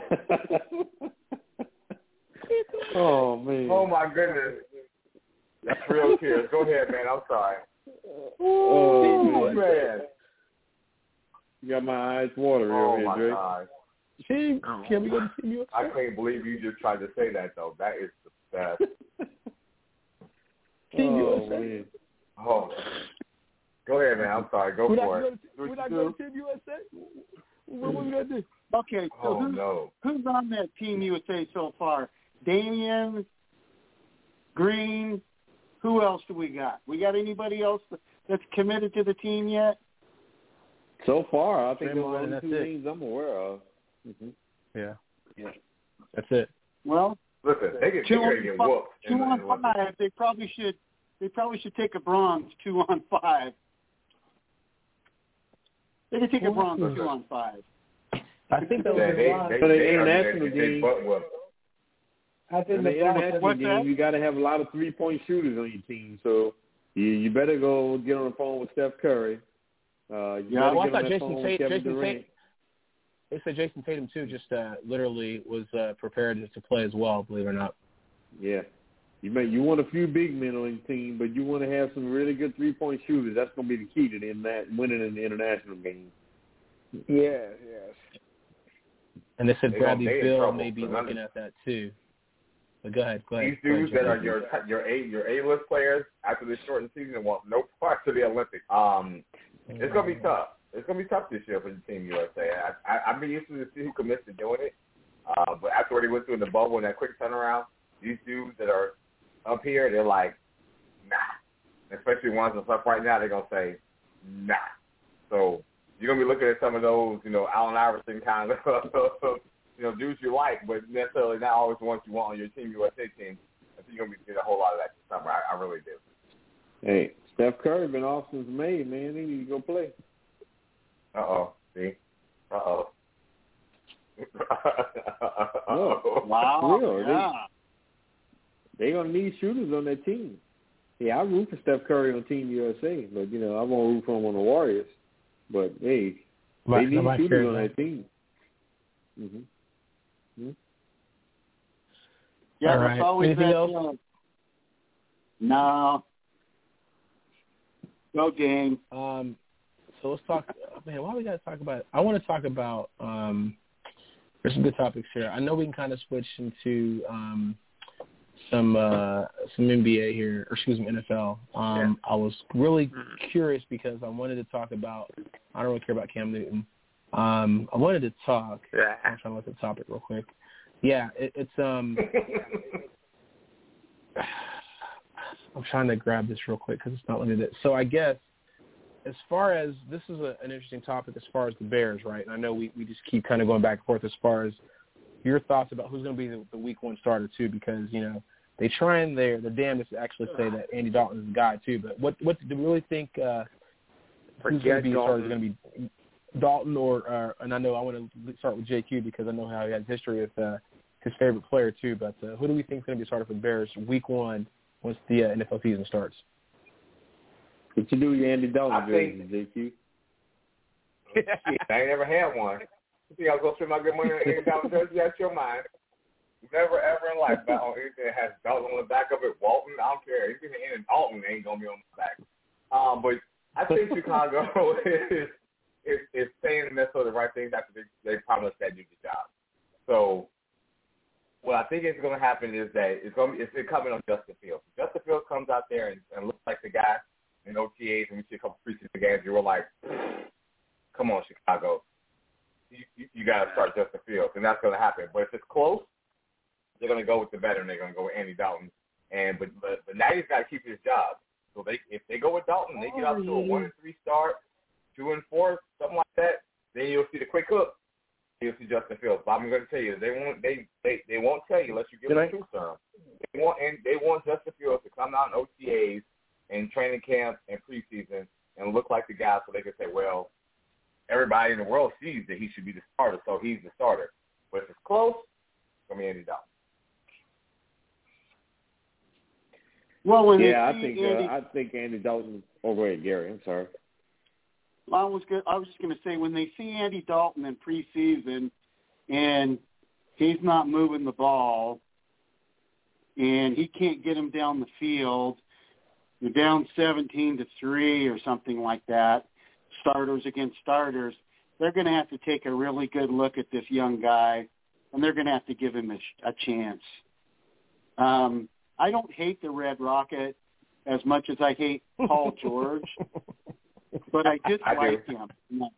S9: Oh, man.
S12: Oh, my goodness. That's real tears. Go ahead, man. I'm sorry.
S9: Oh, man.
S12: man.
S9: You got my eyes watering
S12: Oh,
S9: over
S12: my
S9: here, Drake.
S12: God.
S2: Team, can we go to Team U S A?
S12: I can't believe you just tried to say that, though. That is the best.
S2: Team
S9: oh,
S2: U S A.
S9: Man.
S12: Oh. Go ahead, man. I'm sorry. Go
S2: we're
S12: for
S2: not
S12: it.
S2: We're not going to Team U S A? What are we going to do?
S8: Okay, so
S12: Oh,
S8: who's,
S12: no.
S8: who's on that Team U S A so far? Damian, Green, who else do we got? We got anybody else that's committed to the team yet?
S9: So far, I think
S2: Draymond,
S9: those are
S2: and
S9: the
S2: that's
S9: two
S2: it.
S9: names I'm aware of. Mm-hmm.
S2: Yeah.
S9: Yeah.
S2: That's it.
S8: Well,
S12: Listen, they get,
S8: two
S12: they
S8: on,
S12: get
S8: five,
S12: whooped.
S8: two
S12: in the-
S8: on
S12: in the-
S8: five. They probably should. They probably should take a bronze two on five. They could take a bronze two on five.
S2: I think that was
S12: Yeah,
S2: a
S12: they,
S2: lot.
S12: they,
S9: For the
S12: they,
S9: international
S12: they, they,
S9: game.
S12: butt whooped.
S1: I think
S9: In
S1: the
S9: the
S1: Bucks-
S9: international
S8: What's
S9: game,
S8: that?
S9: you got to have a lot of three-point shooters on your team. So you, you better go get on the phone with Steph Curry. Uh, you
S8: Yeah,
S9: better
S2: well, I
S9: get on
S2: thought
S9: that
S2: Jason
S9: phone with
S2: Tate-
S9: Kevin
S2: Jason
S9: Durant.
S2: Tate- They said Jason Tatum, too, just uh, literally was uh, prepared to play as well, believe it or not.
S9: Yeah. You may you want a few big men on your team, but you want to have some really good three-point shooters. That's going to be the key to them that winning in the international game.
S2: Yeah, yes. And they said
S12: They
S2: Bradley
S12: gonna- they in
S2: Bill
S12: trouble,
S2: may be
S12: so none
S2: looking
S12: of-
S2: at that, too. But go ahead, go ahead.
S12: These
S2: go ahead,
S12: dudes that are
S2: Jason.
S12: your your A your A list players after this shortened season want no part to the Olympics. Um, it's gonna be tough. It's gonna be tough this year for the Team U S A. I, I I've been used to see who commits to doing it, uh, but after what he went through in the bubble and that quick turnaround, these dudes that are up here, they're like, nah. Especially ones that's up right now, they're gonna say, nah. So you're gonna be looking at some of those, you know, Allen Iverson kind of, you know, dudes you like, but necessarily not always the ones you want on your Team U S A team. I think you're gonna be getting a whole lot of that this summer. I, I really do.
S9: Hey, Steph Curry been off since May, man. He need to go play.
S12: Uh oh. See? Uh oh.
S9: No,
S8: Wow.
S9: for real.
S8: Yeah.
S9: They, they gonna need shooters on their team. Yeah, I root for Steph Curry on Team U S A, but you know I won't root for him on the Warriors. But hey,
S2: Right,
S9: they need
S2: nobody
S9: shooters
S2: cares,
S9: on their
S2: right?
S9: team. Mm-hmm. Mm-hmm.
S8: Yeah,
S2: All
S8: there's
S2: right.
S8: always
S2: Anything
S8: that.
S2: else?
S8: Uh, no. No game.
S2: Um, so let's talk. Man, why we got to talk about? I want to talk about. Um, there's some good topics here. I know we can kind of switch into um, some uh, some N B A here, or excuse me, N F L. Um, I was really curious because I wanted to talk about. I don't really care about Cam Newton. Um, I wanted to talk. I'm trying to look at the topic real quick. Yeah, it, it's um. I'm trying to grab this real quick because it's not limited. So I guess as far as this is a, an interesting topic as far as the Bears, right? And I know we, we just keep kind of going back and forth as far as your thoughts about who's going to be the, the week one starter too, because you know they try and they're the damnedest to actually say that Andy Dalton is the guy too. But what what do you really think? Uh, who's going to be starter is going to be Dalton or? Uh, and I know I want to start with J Q because I know how he has history with uh, his favorite player too. But uh, who do we think is going to be starter for the Bears week one? Once the uh, N F L season starts.
S9: What you do with your Andy Dalton
S12: I think-
S9: jersey, J Q?
S12: Shit, I ain't never had one. You think I was going to spend my good money on any Dalton jersey? That's your mind. Never, ever in life. But on anything that has Dalton on the back of it, Walton, I don't care. Anything that ain't Dalton ain't going to be on the back. Um, but I think Chicago is, is, is saying necessarily the right things after they, they promised that dude the job. So what I think is going to happen is that it's going to be, it's coming on Justin Fields. Justin Fields comes out there and, and looks like the guy in O T As, and we see a couple preseason games. You were like, "Come on, Chicago, you, you, you got to start Justin Fields," and that's going to happen. But if it's close, they're going to go with the veteran. They're going to go with Andy Dalton. And but but, but now he's got to keep his job. So they if they go with Dalton, they get out to a one and three start, two and four, something like that. Then you'll see the quick hook. You'll see Justin Fields. But I'm going to tell you, they won't they, they they won't tell you unless you give them the truth serum. They want and they want Justin Fields to come out in O T As in training camp and preseason and look like the guy so they can say, well, everybody in the world sees that he should be the starter, so he's the starter. But if it's close, it's going to be Andy Dalton.
S8: Well, when
S9: yeah,
S8: they
S9: I
S8: see
S9: think
S8: Andy,
S9: uh, I think Andy Dalton. Oh, wait, Gary. I'm sorry.
S8: I was good, I was just going to say when they see Andy Dalton in preseason and he's not moving the ball and he can't get him down the field, you're down seventeen to three or something like that. Starters against starters, they're going to have to take a really good look at this young guy, and they're going to have to give him a, a chance. Um, I don't hate the Red Rocket as much as I hate Paul George, but I dislike him. No.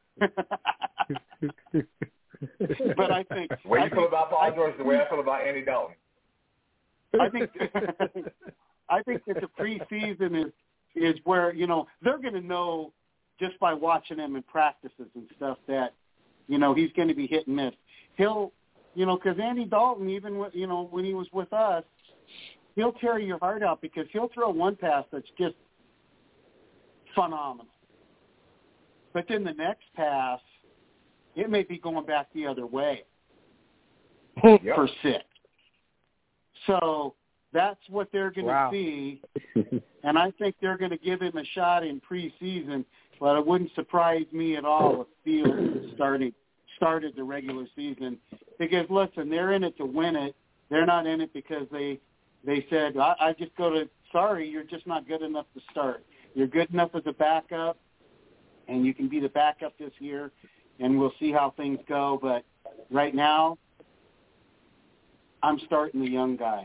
S8: But I think
S12: the way you
S8: I
S12: feel
S8: think,
S12: about Paul
S8: I,
S12: George, the way I feel about Andy Dalton.
S8: I think I think that the preseason is is where, you know, they're going to know just by watching him in practices and stuff that, you know, he's going to be hit and miss. He'll, you know, because Andy Dalton, even with, you know, when he was with us, he'll tear your heart out because he'll throw one pass that's just phenomenal. But then the next pass, it may be going back the other way
S12: yep.
S8: for six. So that's what they're going to
S2: wow.
S8: see, and I think they're going to give him a shot in preseason, but it wouldn't surprise me at all if Fields started, started the regular season because, listen, they're in it to win it. They're not in it because they they said, I, I just go to, sorry, you're just not good enough to start. You're good enough as a backup, and you can be the backup this year, and we'll see how things go. But right now, I'm starting the young guy.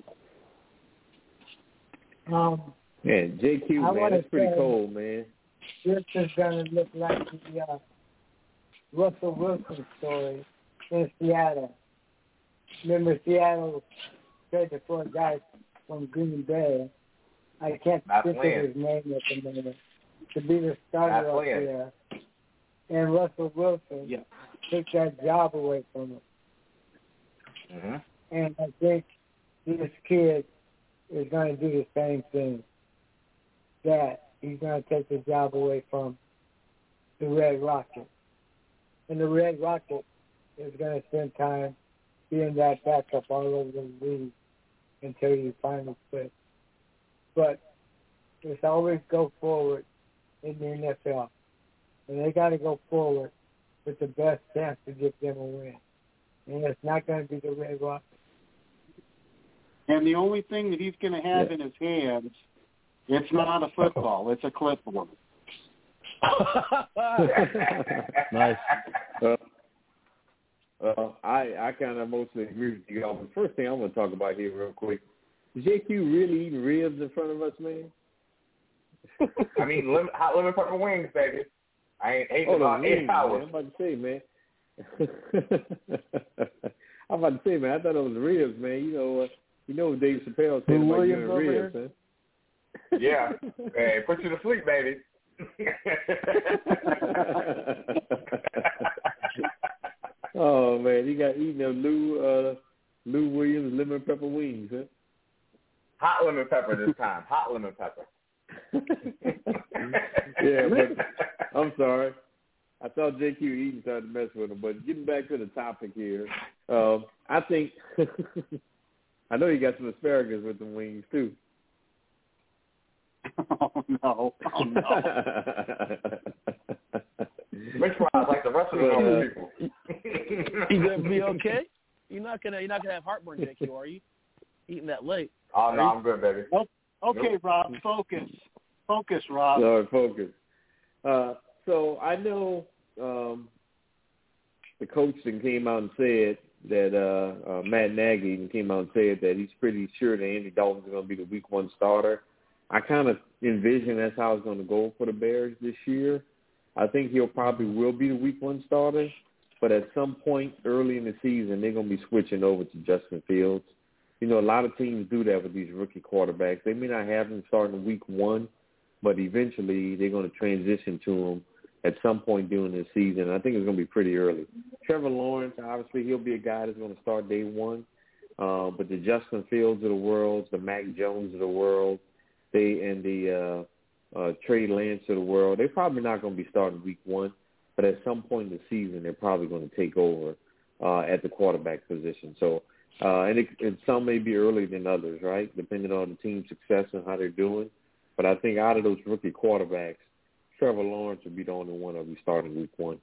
S1: Um,
S9: yeah, J Q,
S1: I
S9: man, that's pretty
S1: say,
S9: cold, man.
S1: This is going to look like the uh, Russell Wilson story in Seattle. Remember, Seattle traded for a guy from Green Bay. I can't
S12: Not
S1: think
S12: playing.
S1: of his name at the minute. To be the starter up there. And Russell Wilson
S8: yeah.
S1: took that job away from him.
S12: Mm-hmm.
S1: And I think this kid is going to do the same thing. That he's going to take the job away from the Red Rocket. And the Red Rocket is going to spend time being that backup all over the league until you finally quit. But it's always go forward in the N F L. And they got to go forward with the best chance to get them a win. And it's not going to be the Red Rocket.
S8: And the only thing that he's going to have
S9: yeah.
S8: in his hands, it's not a football, it's a clipboard.
S2: Nice.
S9: Uh, uh, I I kind of mostly agree with you all. The first thing I want to talk about here real quick, is J Q really eating ribs in front of us, man?
S12: I mean, lim- hot lemon pepper wings, baby. I ain't ate
S9: oh,
S12: about eight
S9: wings,
S12: hours.
S9: Man. I'm about to say, man. I'm about to say, man. I thought it was ribs, man. You know, uh, you know what Dave Chappelle said about you and ribs, huh?
S12: Yeah. Hey, put you to sleep, baby.
S9: Oh man, he got eating them Lou uh, Lou Williams lemon pepper wings, huh?
S12: Hot lemon pepper this time. Hot lemon pepper.
S9: Yeah, but I'm sorry. I thought J Q eating tried to mess with him, but getting back to the topic here, um, I think I know you got some asparagus with the wings too.
S8: Oh no! Oh no!
S12: French fries like the rest of the normal people.
S2: You gonna be okay? You're not gonna you're not gonna have heartburn, J Q, are you? Eating that late?
S12: Oh no, I'm good, baby.
S8: Oh, okay,
S12: nope.
S8: Rob, focus, focus, Rob.
S9: Sorry, focus. Uh, so I know um, the coach then came out and said that uh, uh, Matt Nagy came out and said that he's pretty sure that Andy Dalton's going to be the Week One starter. I kind of envision that's how it's going to go for the Bears this year. I think he'll probably will be the Week One starter, but at some point early in the season, they're going to be switching over to Justin Fields. You know, a lot of teams do that with these rookie quarterbacks. They may not have him starting Week One, but eventually they're going to transition to him at some point during the season. I think it's going to be pretty early. Trevor Lawrence, obviously, he'll be a guy that's going to start day one. Uh, but the Justin Fields of the world, the Mac Jones of the world, they and the uh, uh, Trey Lance of the world, they're probably not going to be starting week one, but at some point in the season, they're probably going to take over uh, at the quarterback position. So, uh, and, it, and some may be earlier than others, right, depending on the team's success and how they're doing. But I think out of those rookie quarterbacks, Trevor Lawrence would be the only one that will be starting week one.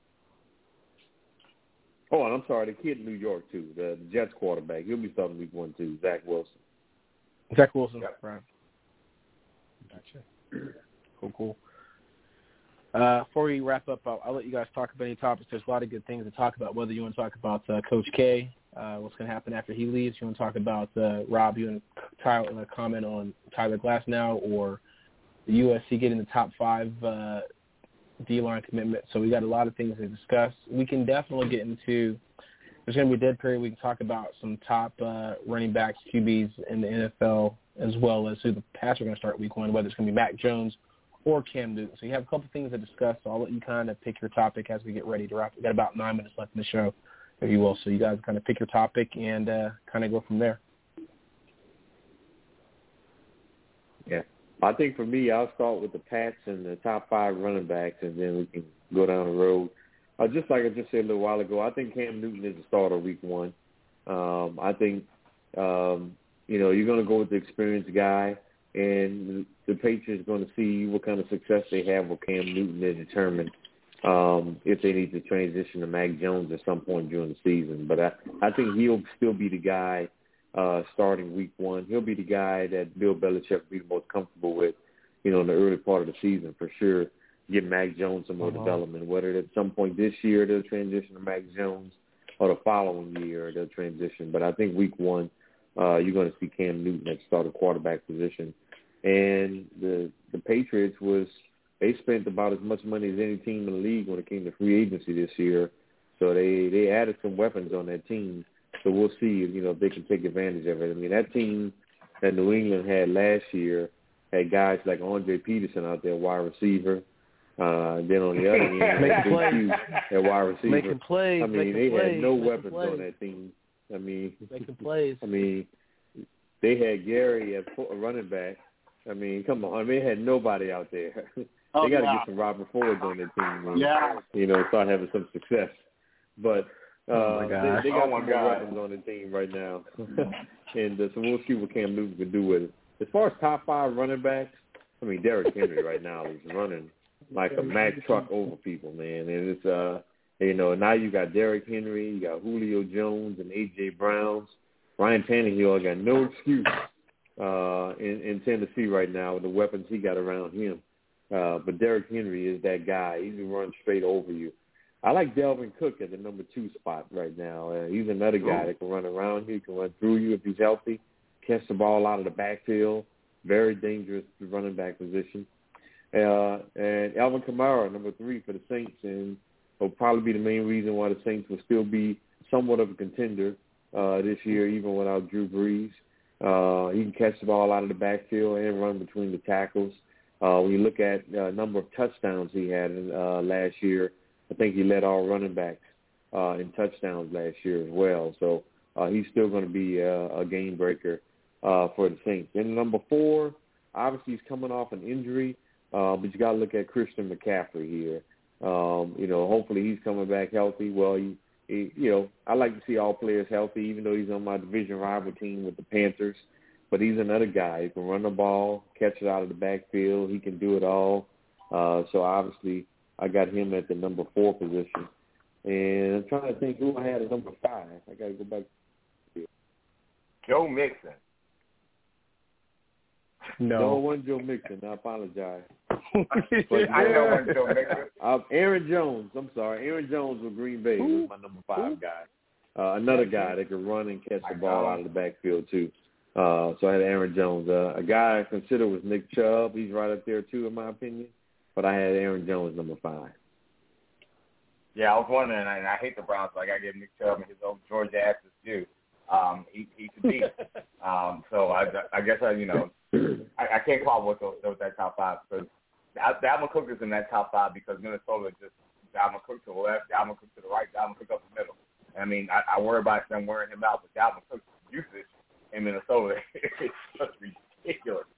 S9: Oh, and I'm sorry, the kid in New York, too, the Jets quarterback. He'll be starting week one, too, Zach Wilson.
S2: Zach Wilson,
S9: yep.
S2: Right. Gotcha. Cool, cool. Uh, before we wrap up, I'll, I'll let you guys talk about any topics. There's a lot of good things to talk about, whether you want to talk about uh, Coach K, uh, what's going to happen after he leaves. You want to talk about, uh, Rob, you want to Tyler, comment on Tyler Glasnow or the U S C getting the top five uh, D-line commitment. So we got a lot of things to discuss. We can definitely get into – there's going to be a dead period. We can talk about some top uh, running backs, Q Bs in the N F L, as well as who the Pats are going to start week one, whether it's going to be Mac Jones or Cam Newton. So you have a couple things to discuss. So I'll let you kind of pick your topic as we get ready to wrap. We've got about nine minutes left in the show, if you will. So you guys kind of pick your topic and uh, kind of go from there.
S9: Yeah. I think for me, I'll start with the Pats and the top five running backs, and then we can go down the road. Uh, just like I just said a little while ago, I think Cam Newton is the starter week one. Um, I think, um, you know, you're going to go with the experienced guy, and the Patriots are going to see what kind of success they have with Cam Newton to determine um, if they need to transition to Mac Jones at some point during the season. But I, I think he'll still be the guy uh, starting week one. He'll be the guy that Bill Belichick will be the most comfortable with, you know, in the early part of the season for sure. Give Mac Jones some more uh-huh. development, whether at some point this year they'll transition to Mac Jones or the following year they'll transition. But I think week one, uh, you're going to see Cam Newton at the starting quarterback position. And the the Patriots was they spent about as much money as any team in the league when it came to free agency this year. So they, they added some weapons on that team. So we'll see, you know, if they can take advantage of it. I mean, that team that New England had last year had guys like Andre Peterson out there, wide receiver. Uh, then on the other end, Making plays. At wide receiver.
S2: Making plays.
S9: I mean,
S2: making
S9: they
S2: plays,
S9: had no
S2: making
S9: weapons
S2: plays.
S9: on that team. I mean,
S2: making plays.
S9: I mean, they had Gary at running back. I mean, come on. I mean, they had nobody out there. they
S8: oh,
S9: got to
S8: yeah.
S9: get some Robert Fords on their team. And,
S8: yeah.
S9: You know, start having some success. But uh,
S2: oh my God.
S9: they, they got
S11: oh
S9: some
S11: God.
S9: weapons on the team right now. and uh, so we'll see what Cam Newton can do with it. As far as top five running backs, I mean, Derrick Henry right now is running like a Mack truck over people, man. And it's, uh, you know, now you got Derrick Henry, you got Julio Jones and A J. Browns. Ryan Tannehill got no excuse uh, in, in Tennessee right now with the weapons he got around him. Uh, but Derrick Henry is that guy. He can run straight over you. I like Delvin Cook at the number two spot right now. Uh, he's another guy that can run around you, can run through you if he's healthy, catch the ball out of the backfield. Very dangerous running back position. Uh, and Alvin Kamara, number three for the Saints, and will probably be the main reason why the Saints will still be somewhat of a contender uh, this year, even without Drew Brees. Uh, he can catch the ball out of the backfield and run between the tackles. Uh, when you look at the uh, number of touchdowns he had uh, last year, I think he led all running backs uh, in touchdowns last year as well. So uh, he's still going to be a, a game breaker uh, for the Saints. And number four, obviously he's coming off an injury. Uh, but you got to look at Christian McCaffrey here. Um, you know, hopefully he's coming back healthy. Well, he, he, you know, I like to see all players healthy, even though he's on my division rival team with the Panthers. But he's another guy. He can run the ball, catch it out of the backfield. He can do it all. Uh, so obviously I got him at the number four position. And I'm trying to think who I had at number five. I got to go back.
S11: Joe Mixon.
S2: No.
S9: No, it wasn't Joe Mixon. I apologize.
S11: But, I know it wasn't Joe Mixon.
S9: Uh, Aaron Jones. I'm sorry. Aaron Jones with Green Bay was my number five guy. Uh, another guy that could run and catch the ball out of the backfield, too. Uh, so I had Aaron Jones. Uh, a guy I consider was Nick Chubb. He's right up there, too, in my opinion. But I had Aaron Jones number five.
S11: Yeah, I was wondering, and I hate the Browns, so I got to give Nick Chubb and his old Georgia asses due. Um, he, he's a beast. um, so I, I guess, I, you know, I, I can't call with, those, with that top five because Dalvin Cook is in that top five because Minnesota just Dalvin Cook to the left, Dalvin Cook to the right, Dalvin Cook up the middle. I mean, I, I worry about them wearing him out, but Dalvin Cook's usage in Minnesota is just ridiculous.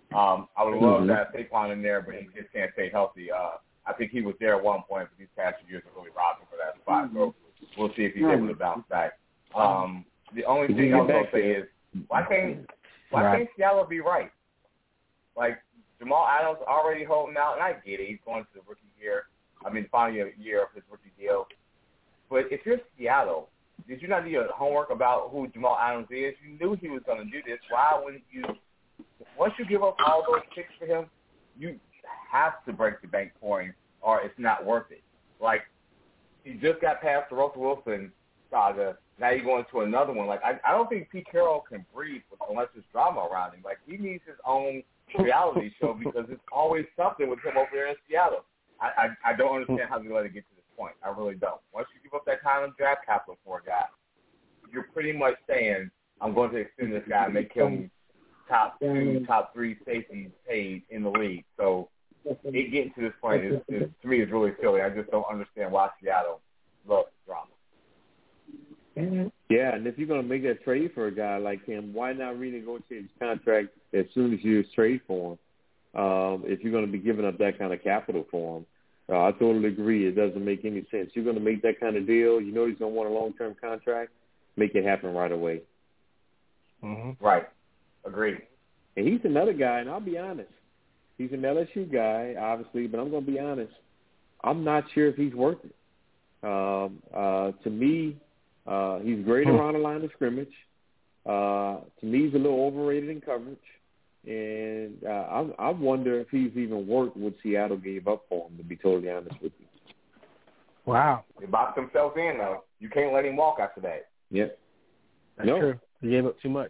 S12: Um, I would love
S11: mm-hmm.
S12: to have Saquon in there, but he just can't stay healthy. Uh, I think he was there at one point, but these past few years have really robbed him for that spot. So we'll see if he's able to bounce back. Um, the only thing I was going to say is, why can't why right. can't Seattle be right? Like, Jamal Adams already holding out, and I get it. He's going to the rookie year. I mean, the final year of his rookie deal. But if you're Seattle, did you not do your homework about who Jamal Adams is? You knew he was going to do this. Why wouldn't you – once you give up all those picks for him, you have to break the bank for him or it's not worth it. Like, you just got past the Russell Wilson saga. Now you're going to another one. Like, I, I don't think Pete Carroll can breathe with, unless there's drama around him. Like, he needs his own reality show because there's always something with him over there in Seattle. I, I, I don't understand how they let it get to this point. I really don't. Once you give up that kind of draft capital for a guy, you're pretty much saying, I'm going to extend this guy and make him top two, top three safeties paid in the league. So it getting to this point, is, is, to me, is really silly. I just don't understand why Seattle loves drama.
S9: Yeah, and if you're going to make that trade for a guy like him, why not renegotiate his contract as soon as you trade for him? Um, if you're going to be giving up that kind of capital for him, uh, I totally agree. It doesn't make any sense. You're going to make that kind of deal. You know he's going to want a long-term contract. Make it happen right away.
S12: Mm-hmm. Right. Agreed.
S9: And he's another guy, and I'll be honest. He's an L S U guy, obviously, but I'm going to be honest. I'm not sure if he's worth it. Um, uh, to me, uh, he's great around the line of scrimmage. Uh, to me, he's a little overrated in coverage. And uh, I, I wonder if he's even worth what Seattle gave up for him, to be totally honest with you.
S2: Wow.
S12: They boxed themselves in, though. You can't let him walk after that.
S9: Yep.
S2: That's no. true. He gave up too much.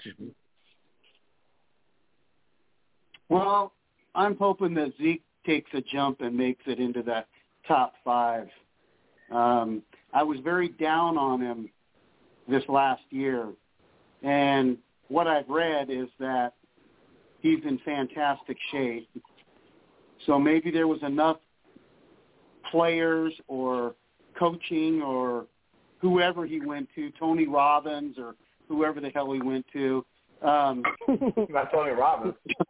S8: Well, I'm hoping that Zeke takes a jump and makes it into that top five. Um, I was very down on him this last year, and what I've read is that he's in fantastic shape. So maybe there was enough players or coaching or whoever he went to, Tony Robbins or whoever the hell he went to. Um,
S12: Not Tony Robbins.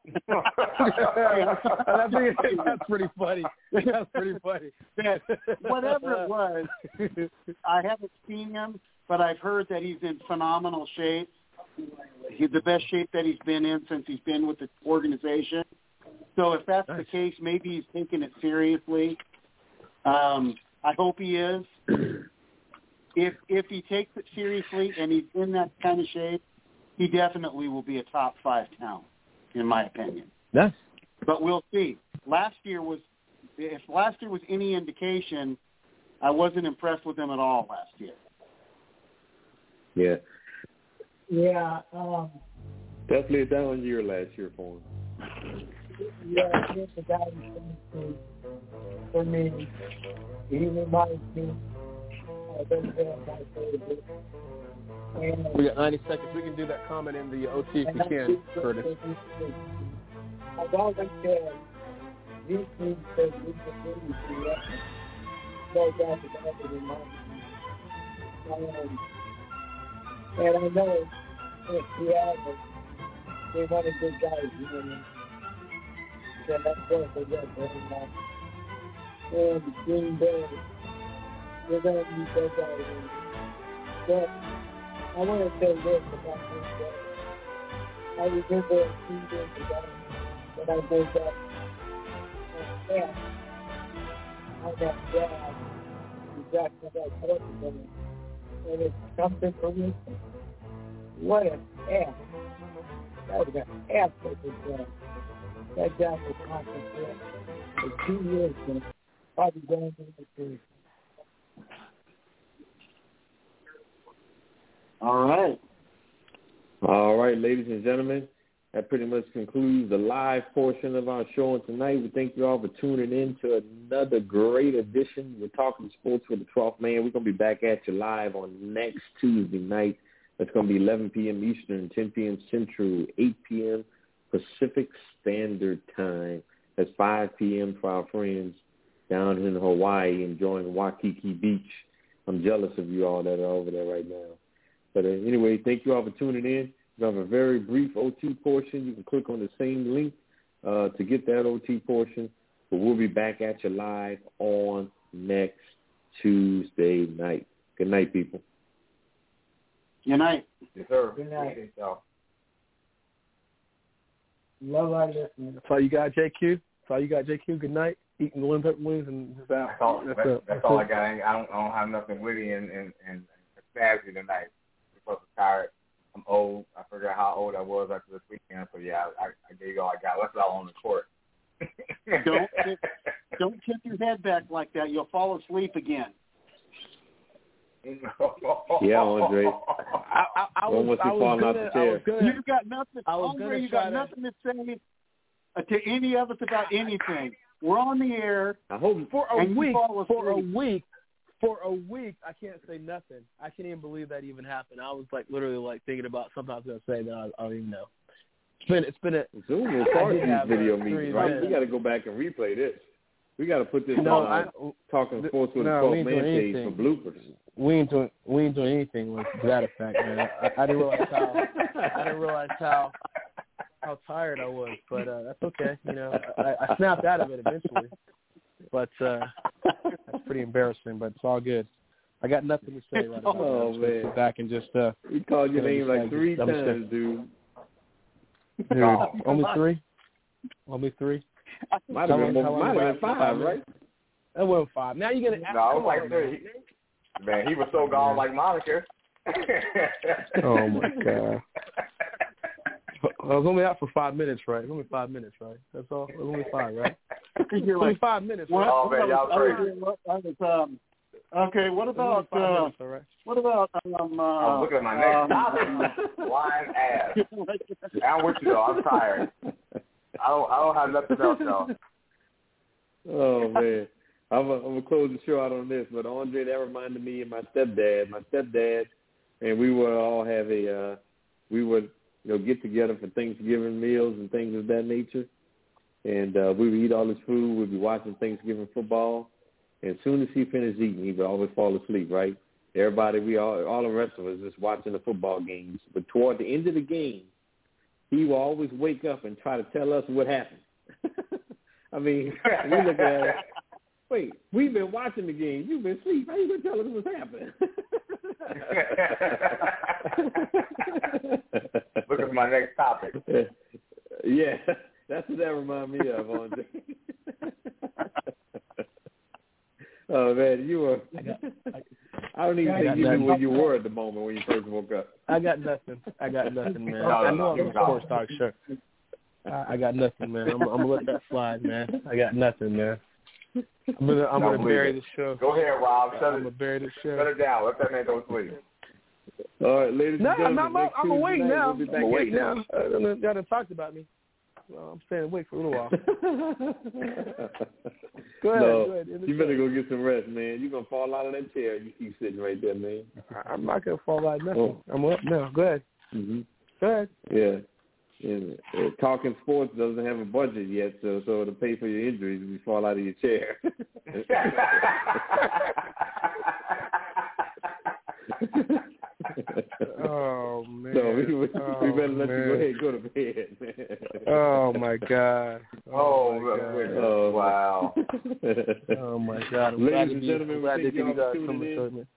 S2: that's, pretty, that's pretty funny. That's pretty funny.
S8: Whatever it was, I haven't seen him, but I've heard that he's in phenomenal shape. He's the best shape that he's been in since he's been with the organization. So if that's nice. the case, maybe he's taking it seriously. Um, I hope he is. If if he takes it seriously and he's in that kind of shape, he definitely will be a top five talent, in my opinion.
S2: Yes.
S8: But we'll see. Last year was, if last year was any indication, I wasn't impressed with him at all last year.
S9: Yeah.
S1: Yeah. Um,
S9: Definitely a down year last year for him.
S1: Yeah, he's the guy who's for me. He reminds me of my favorite. And
S2: we got ninety seconds. We can do that comment in the O T if you can, Curtis.
S1: I've always said these things that we can really see no doubt about it in my mind. And I know if Seattle, they want a good guy, you know, then that's what they get very much. And Green Bay, they're going to need those guys. But I want to say this about Green Bay. I remember a few years ago when I was up on camp on that job, exactly like Portland, and it's something for me. What an ass. That was an ass that was done. That job was concentrated for two years and probably going into the three.
S8: All right.
S9: All right, ladies and gentlemen, that pretty much concludes the live portion of our show. And tonight, we thank you all for tuning in to another great edition. We're talking sports with the twelfth man. We're going to be back at you live on next Tuesday night. That's going to be eleven p.m. Eastern, ten p.m. Central, eight p.m. Pacific Standard Time. That's five p.m. for our friends down in Hawaii enjoying Waikiki Beach. I'm jealous of you all that are over there right now. But uh, anyway, thank you all for tuning in. We have a very brief O T portion. You can click on the same link uh, to get that O T portion. But we'll be back at you live on next Tuesday night. Good night, people.
S8: Good night.
S12: Yes, sir.
S1: Good night.
S12: Appreciate y'all.
S1: Love our listeners.
S2: That's all you got, J Q. That's all you got, J Q. Good night. Eating the lemon wings and just out.
S12: That's all,
S2: that's
S12: that's,
S2: that's,
S12: that's all I got. I, ain't, I, don't, I don't have nothing witty and, and, and snazzy tonight. Because I'm tired. I'm old. I forgot how old I was after this weekend. So, yeah, I, I gave you all I got. Let's all on the court.
S8: don't, tip, don't tip your head back like that. You'll fall asleep again.
S9: Yeah, Andre.
S2: I, I, I was,
S9: Almost
S2: I was
S9: falling
S2: gonna,
S9: out the chair.
S8: You got nothing,
S2: I was
S8: Andre. You got
S2: to...
S8: nothing to say uh, to any of us about anything. We're on the air.
S9: I hope
S2: for a
S8: and
S2: week.
S8: You
S2: for a week. For a week, I can't say nothing. I can't even believe that even happened. I was like literally like thinking about something I was gonna say that I, I don't even know. It's been it's been a
S9: Zoom will start these video meetings, right? Minutes. We got to go back and replay this. We got to put this
S2: no,
S9: on
S2: I,
S9: Talking Sports with
S2: no,
S9: a twelve man page for bloopers.
S2: We ain't doing we ain't doing anything like to that effect, man. I, I didn't realize how I didn't realize how how tired I was, but uh, that's okay. You know, I, I snapped out of it eventually, but uh, that's pretty embarrassing. But it's all good. I got nothing to say right about
S9: oh,
S2: that.
S9: Man.
S2: Sit back and just uh,
S9: we called your name like three
S2: just,
S9: times, dude.
S2: Dude, oh, only three? Only three?
S9: Might have been, more, might have been five, right?
S2: That wasn't five. Now you're going to ask.
S12: No, I was like three. Man, he was so gone like Monica.
S2: Oh, my God. I was only out for five minutes, right? It was only five minutes, right? That's all? It was only five, right? It was only five minutes, right?
S12: Oh, man, y'all crazy.
S8: Um, okay, what about, uh,
S2: minutes, right?
S8: what about, um, uh,
S12: I'm looking at my next
S8: um,
S12: topic. Lying ass. I'm with you, though. I'm tired. I don't, I don't have nothing else, y'all.
S9: Oh, man. I'm going to close the show out on this, but Andre, that reminded me of my stepdad. My stepdad, and we would all have a, uh, we would, you know, get together for Thanksgiving meals and things of that nature. And uh, we would eat all this food. We'd be watching Thanksgiving football. And as soon as he finished eating, he would always fall asleep, right? Everybody, we all, all the rest of us just watching the football games. But toward the end of the game, he will always wake up and try to tell us what happened. I mean, we look at it. Wait, we've been watching the game. You've been asleep. How you going to tell us what's happening?
S12: Look at my next topic.
S9: Yeah, that's what that reminds me of, Andre. Oh, man, you were. I, got, I, I don't even I think you knew where you were at the moment when you first woke up.
S2: I got nothing. I got nothing, man.
S12: No,
S2: I
S12: no,
S2: know
S12: no,
S2: I'm a sports talk show. I, I got nothing, man. I'm, I'm going to let that slide, man. I got nothing, man. I'm going to I'm gonna bury the show.
S12: Go ahead, Rob. Shut
S2: I'm
S12: it.
S2: going to bury the show.
S12: Shut it down. Let that man go to sleep.
S9: All right, ladies
S2: no,
S9: and gentlemen.
S2: No, I'm, I'm awake
S9: night,
S2: now.
S9: we'll
S2: I'm awake now. Uh, y'all done talked about me. Well, I'm staying awake for a little while. Go ahead.
S9: No,
S2: go ahead.
S9: You better go get some rest, man. You're going to fall out of that chair. You keep sitting right there, man.
S2: I'm not going to fall out of nothing.
S9: Oh.
S2: I'm up now. Go ahead.
S9: Mm-hmm.
S2: Go ahead.
S9: Yeah. And, uh, Talking Sports doesn't have a budget yet, so so to pay for your injuries if you fall out of your chair.
S2: Oh man!
S9: No, we, we,
S2: oh,
S9: we better let
S2: man.
S9: you go ahead and go to bed, man.
S2: Oh my God!
S12: Oh,
S2: oh my God.
S12: oh wow!
S2: Oh my God! I'm
S9: Ladies
S2: glad
S9: and
S2: be,
S9: gentlemen,
S2: I'm glad
S9: we
S2: to
S9: thank
S2: give you
S9: y'all
S2: guys
S9: for
S2: some
S9: tuning
S2: encouragement.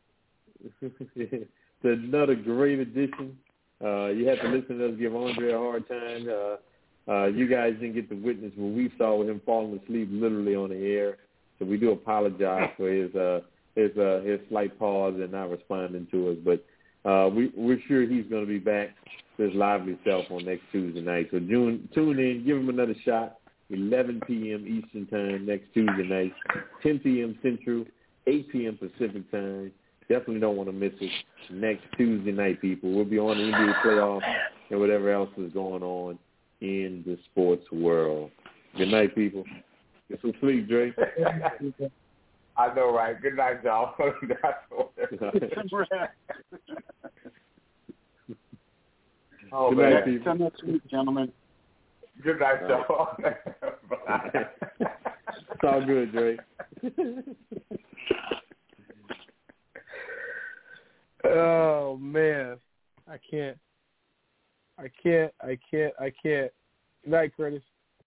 S9: It's another great edition. Uh, you have to listen to us give Andre a hard time. Uh, uh, you guys didn't get to witness what we saw with him falling asleep literally on the air, so we do apologize for his uh, his uh, his slight pause and not responding to us. But uh, we we're sure he's going to be back to his lively self on next Tuesday night. So June, tune in, give him another shot. eleven p.m. Eastern Time next Tuesday night, ten p.m. Central, eight p.m. Pacific Time. Definitely don't want to miss it. Next Tuesday night, people. We'll be on the N B A playoffs and whatever else is going on in the sports world. Good night, people. Get some sleep, Dre.
S12: I know, right? Good night, y'all. Oh,
S9: Good
S12: man.
S9: night, people.
S8: Until next week, gentlemen.
S12: Good night, y'all.
S9: It's all good, Dre.
S2: Oh man, I can't, I can't, I can't, I can't. Good night, Curtis.